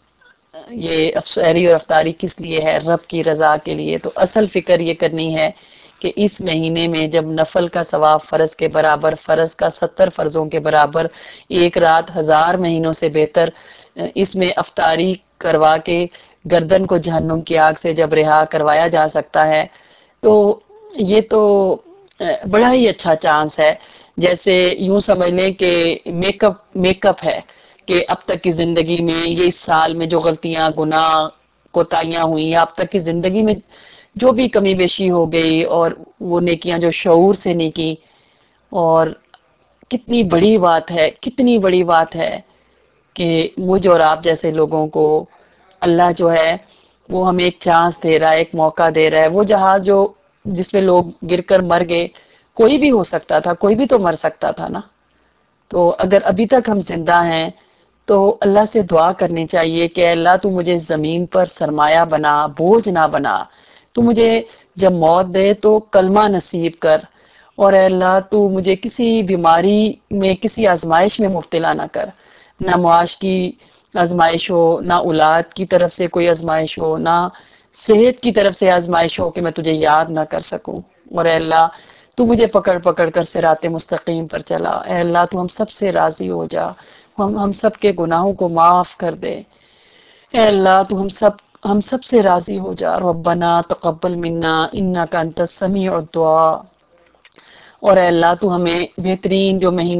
یہ سحری اور افطاری کس لیے ہے؟ رب کی رضا کے لیے۔ تو اصل فکر یہ کرنی ہے کہ اس مہینے میں جب نفل کا ثواب فرض کے برابر، فرض کا 70 فرضوں کے برابر، ایک رات 1000 مہینوں سے بہتر، اس میں افطاری کروا کے گردن کو جہنم کی آگ سے جب رہا کروایا جا سکتا ہے، تو یہ تو بڑا ہی اچھا چانس ہے۔ جیسے یوں سمجھ لیں کہ میک اپ ہے، کہ اب تک کی زندگی میں، یہ اس سال میں جو غلطیاں، گناہ، کوتاہیاں ہوئی، اب تک کی زندگی میں جو بھی کمی بیشی ہو گئی، اور وہ نیکیاں جو شعور سے نہیں کی، اور کتنی بڑی بات ہے، کتنی بڑی بات ہے کہ مجھ اور آپ جیسے لوگوں کو اللہ جو ہے وہ ہمیں ایک چانس دے رہا ہے، ایک موقع دے رہا ہے۔ وہ جہاز جس میں لوگ گر کر مر گئے، کوئی بھی ہو سکتا تھا، کوئی بھی تو مر سکتا تھا نا۔ تو اگر ابھی تک ہم زندہ ہیں تو اللہ سے دعا کرنی چاہیے کہ اے اللہ تو مجھے زمین پر سرمایہ بنا، بوجھ نہ بنا۔ تو مجھے جب موت دے تو کلمہ نصیب کر، اور اے اللہ تو مجھے کسی بیماری میں، کسی آزمائش میں مبتلا نہ کر، نہ معاش کی آزمائش ہو، نہ اولاد کی طرف سے کوئی آزمائش ہو، نہ صحت کی طرف سے آزمائش ہو کہ میں تجھے یاد نہ کر سکوں۔ اور اے اللہ تو مجھے پکڑ پکڑ کر صراط مستقیم پر چلا۔ اے اللہ تو ہم سب سے راضی ہو جا، ہم سب کے گناہوں کو معاف کر دے۔ اے اللہ تو ہم سب سے راضی ہو جا۔ ربنا تقبل منا انک انت السمیع الدعاء۔ اور اے اللہ تو ہمیں بہترین جو مہینہ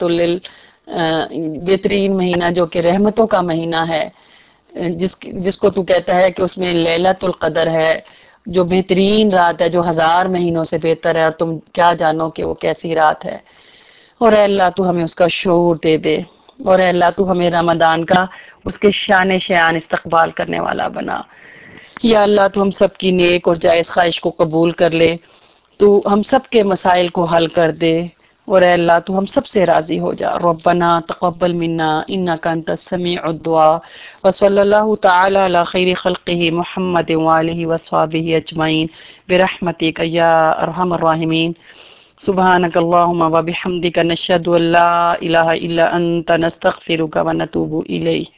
بہترین مہینہ جو کہ رحمتوں کا مہینہ ہے، جس کو تو کہتا ہے کہ اس میں لیلۃ القدر ہے، جو بہترین رات ہے، جو 1000 مہینوں سے بہتر ہے، اور تم کیا جانو کہ وہ کیسی رات ہے۔ اور اے اللہ تو ہمیں اس کا شعور دے دے، اور اے اللہ تو ہمیں رمضان کا اس کے شان شیان استقبال کرنے والا بنا۔ یا اللہ تو ہم سب کی نیک اور جائز خواہش کو قبول کر لے، تو ہم سب کے مسائل کو حل کر دے، اور اے اللہ تو ہم سب سے راضی ہو جا۔ ربنا تقبل منا انک انت السمیع الدعاء، وصلی اللہ تعالی علی خیر خلقہ محمد وآلہ وصحبہ اجمعین برحمتک یا ارحم الراحمین۔ سبحانک اللہم وبحمدک نشہد ان لا الہ الا انت نستغفرک ونتوب الیک۔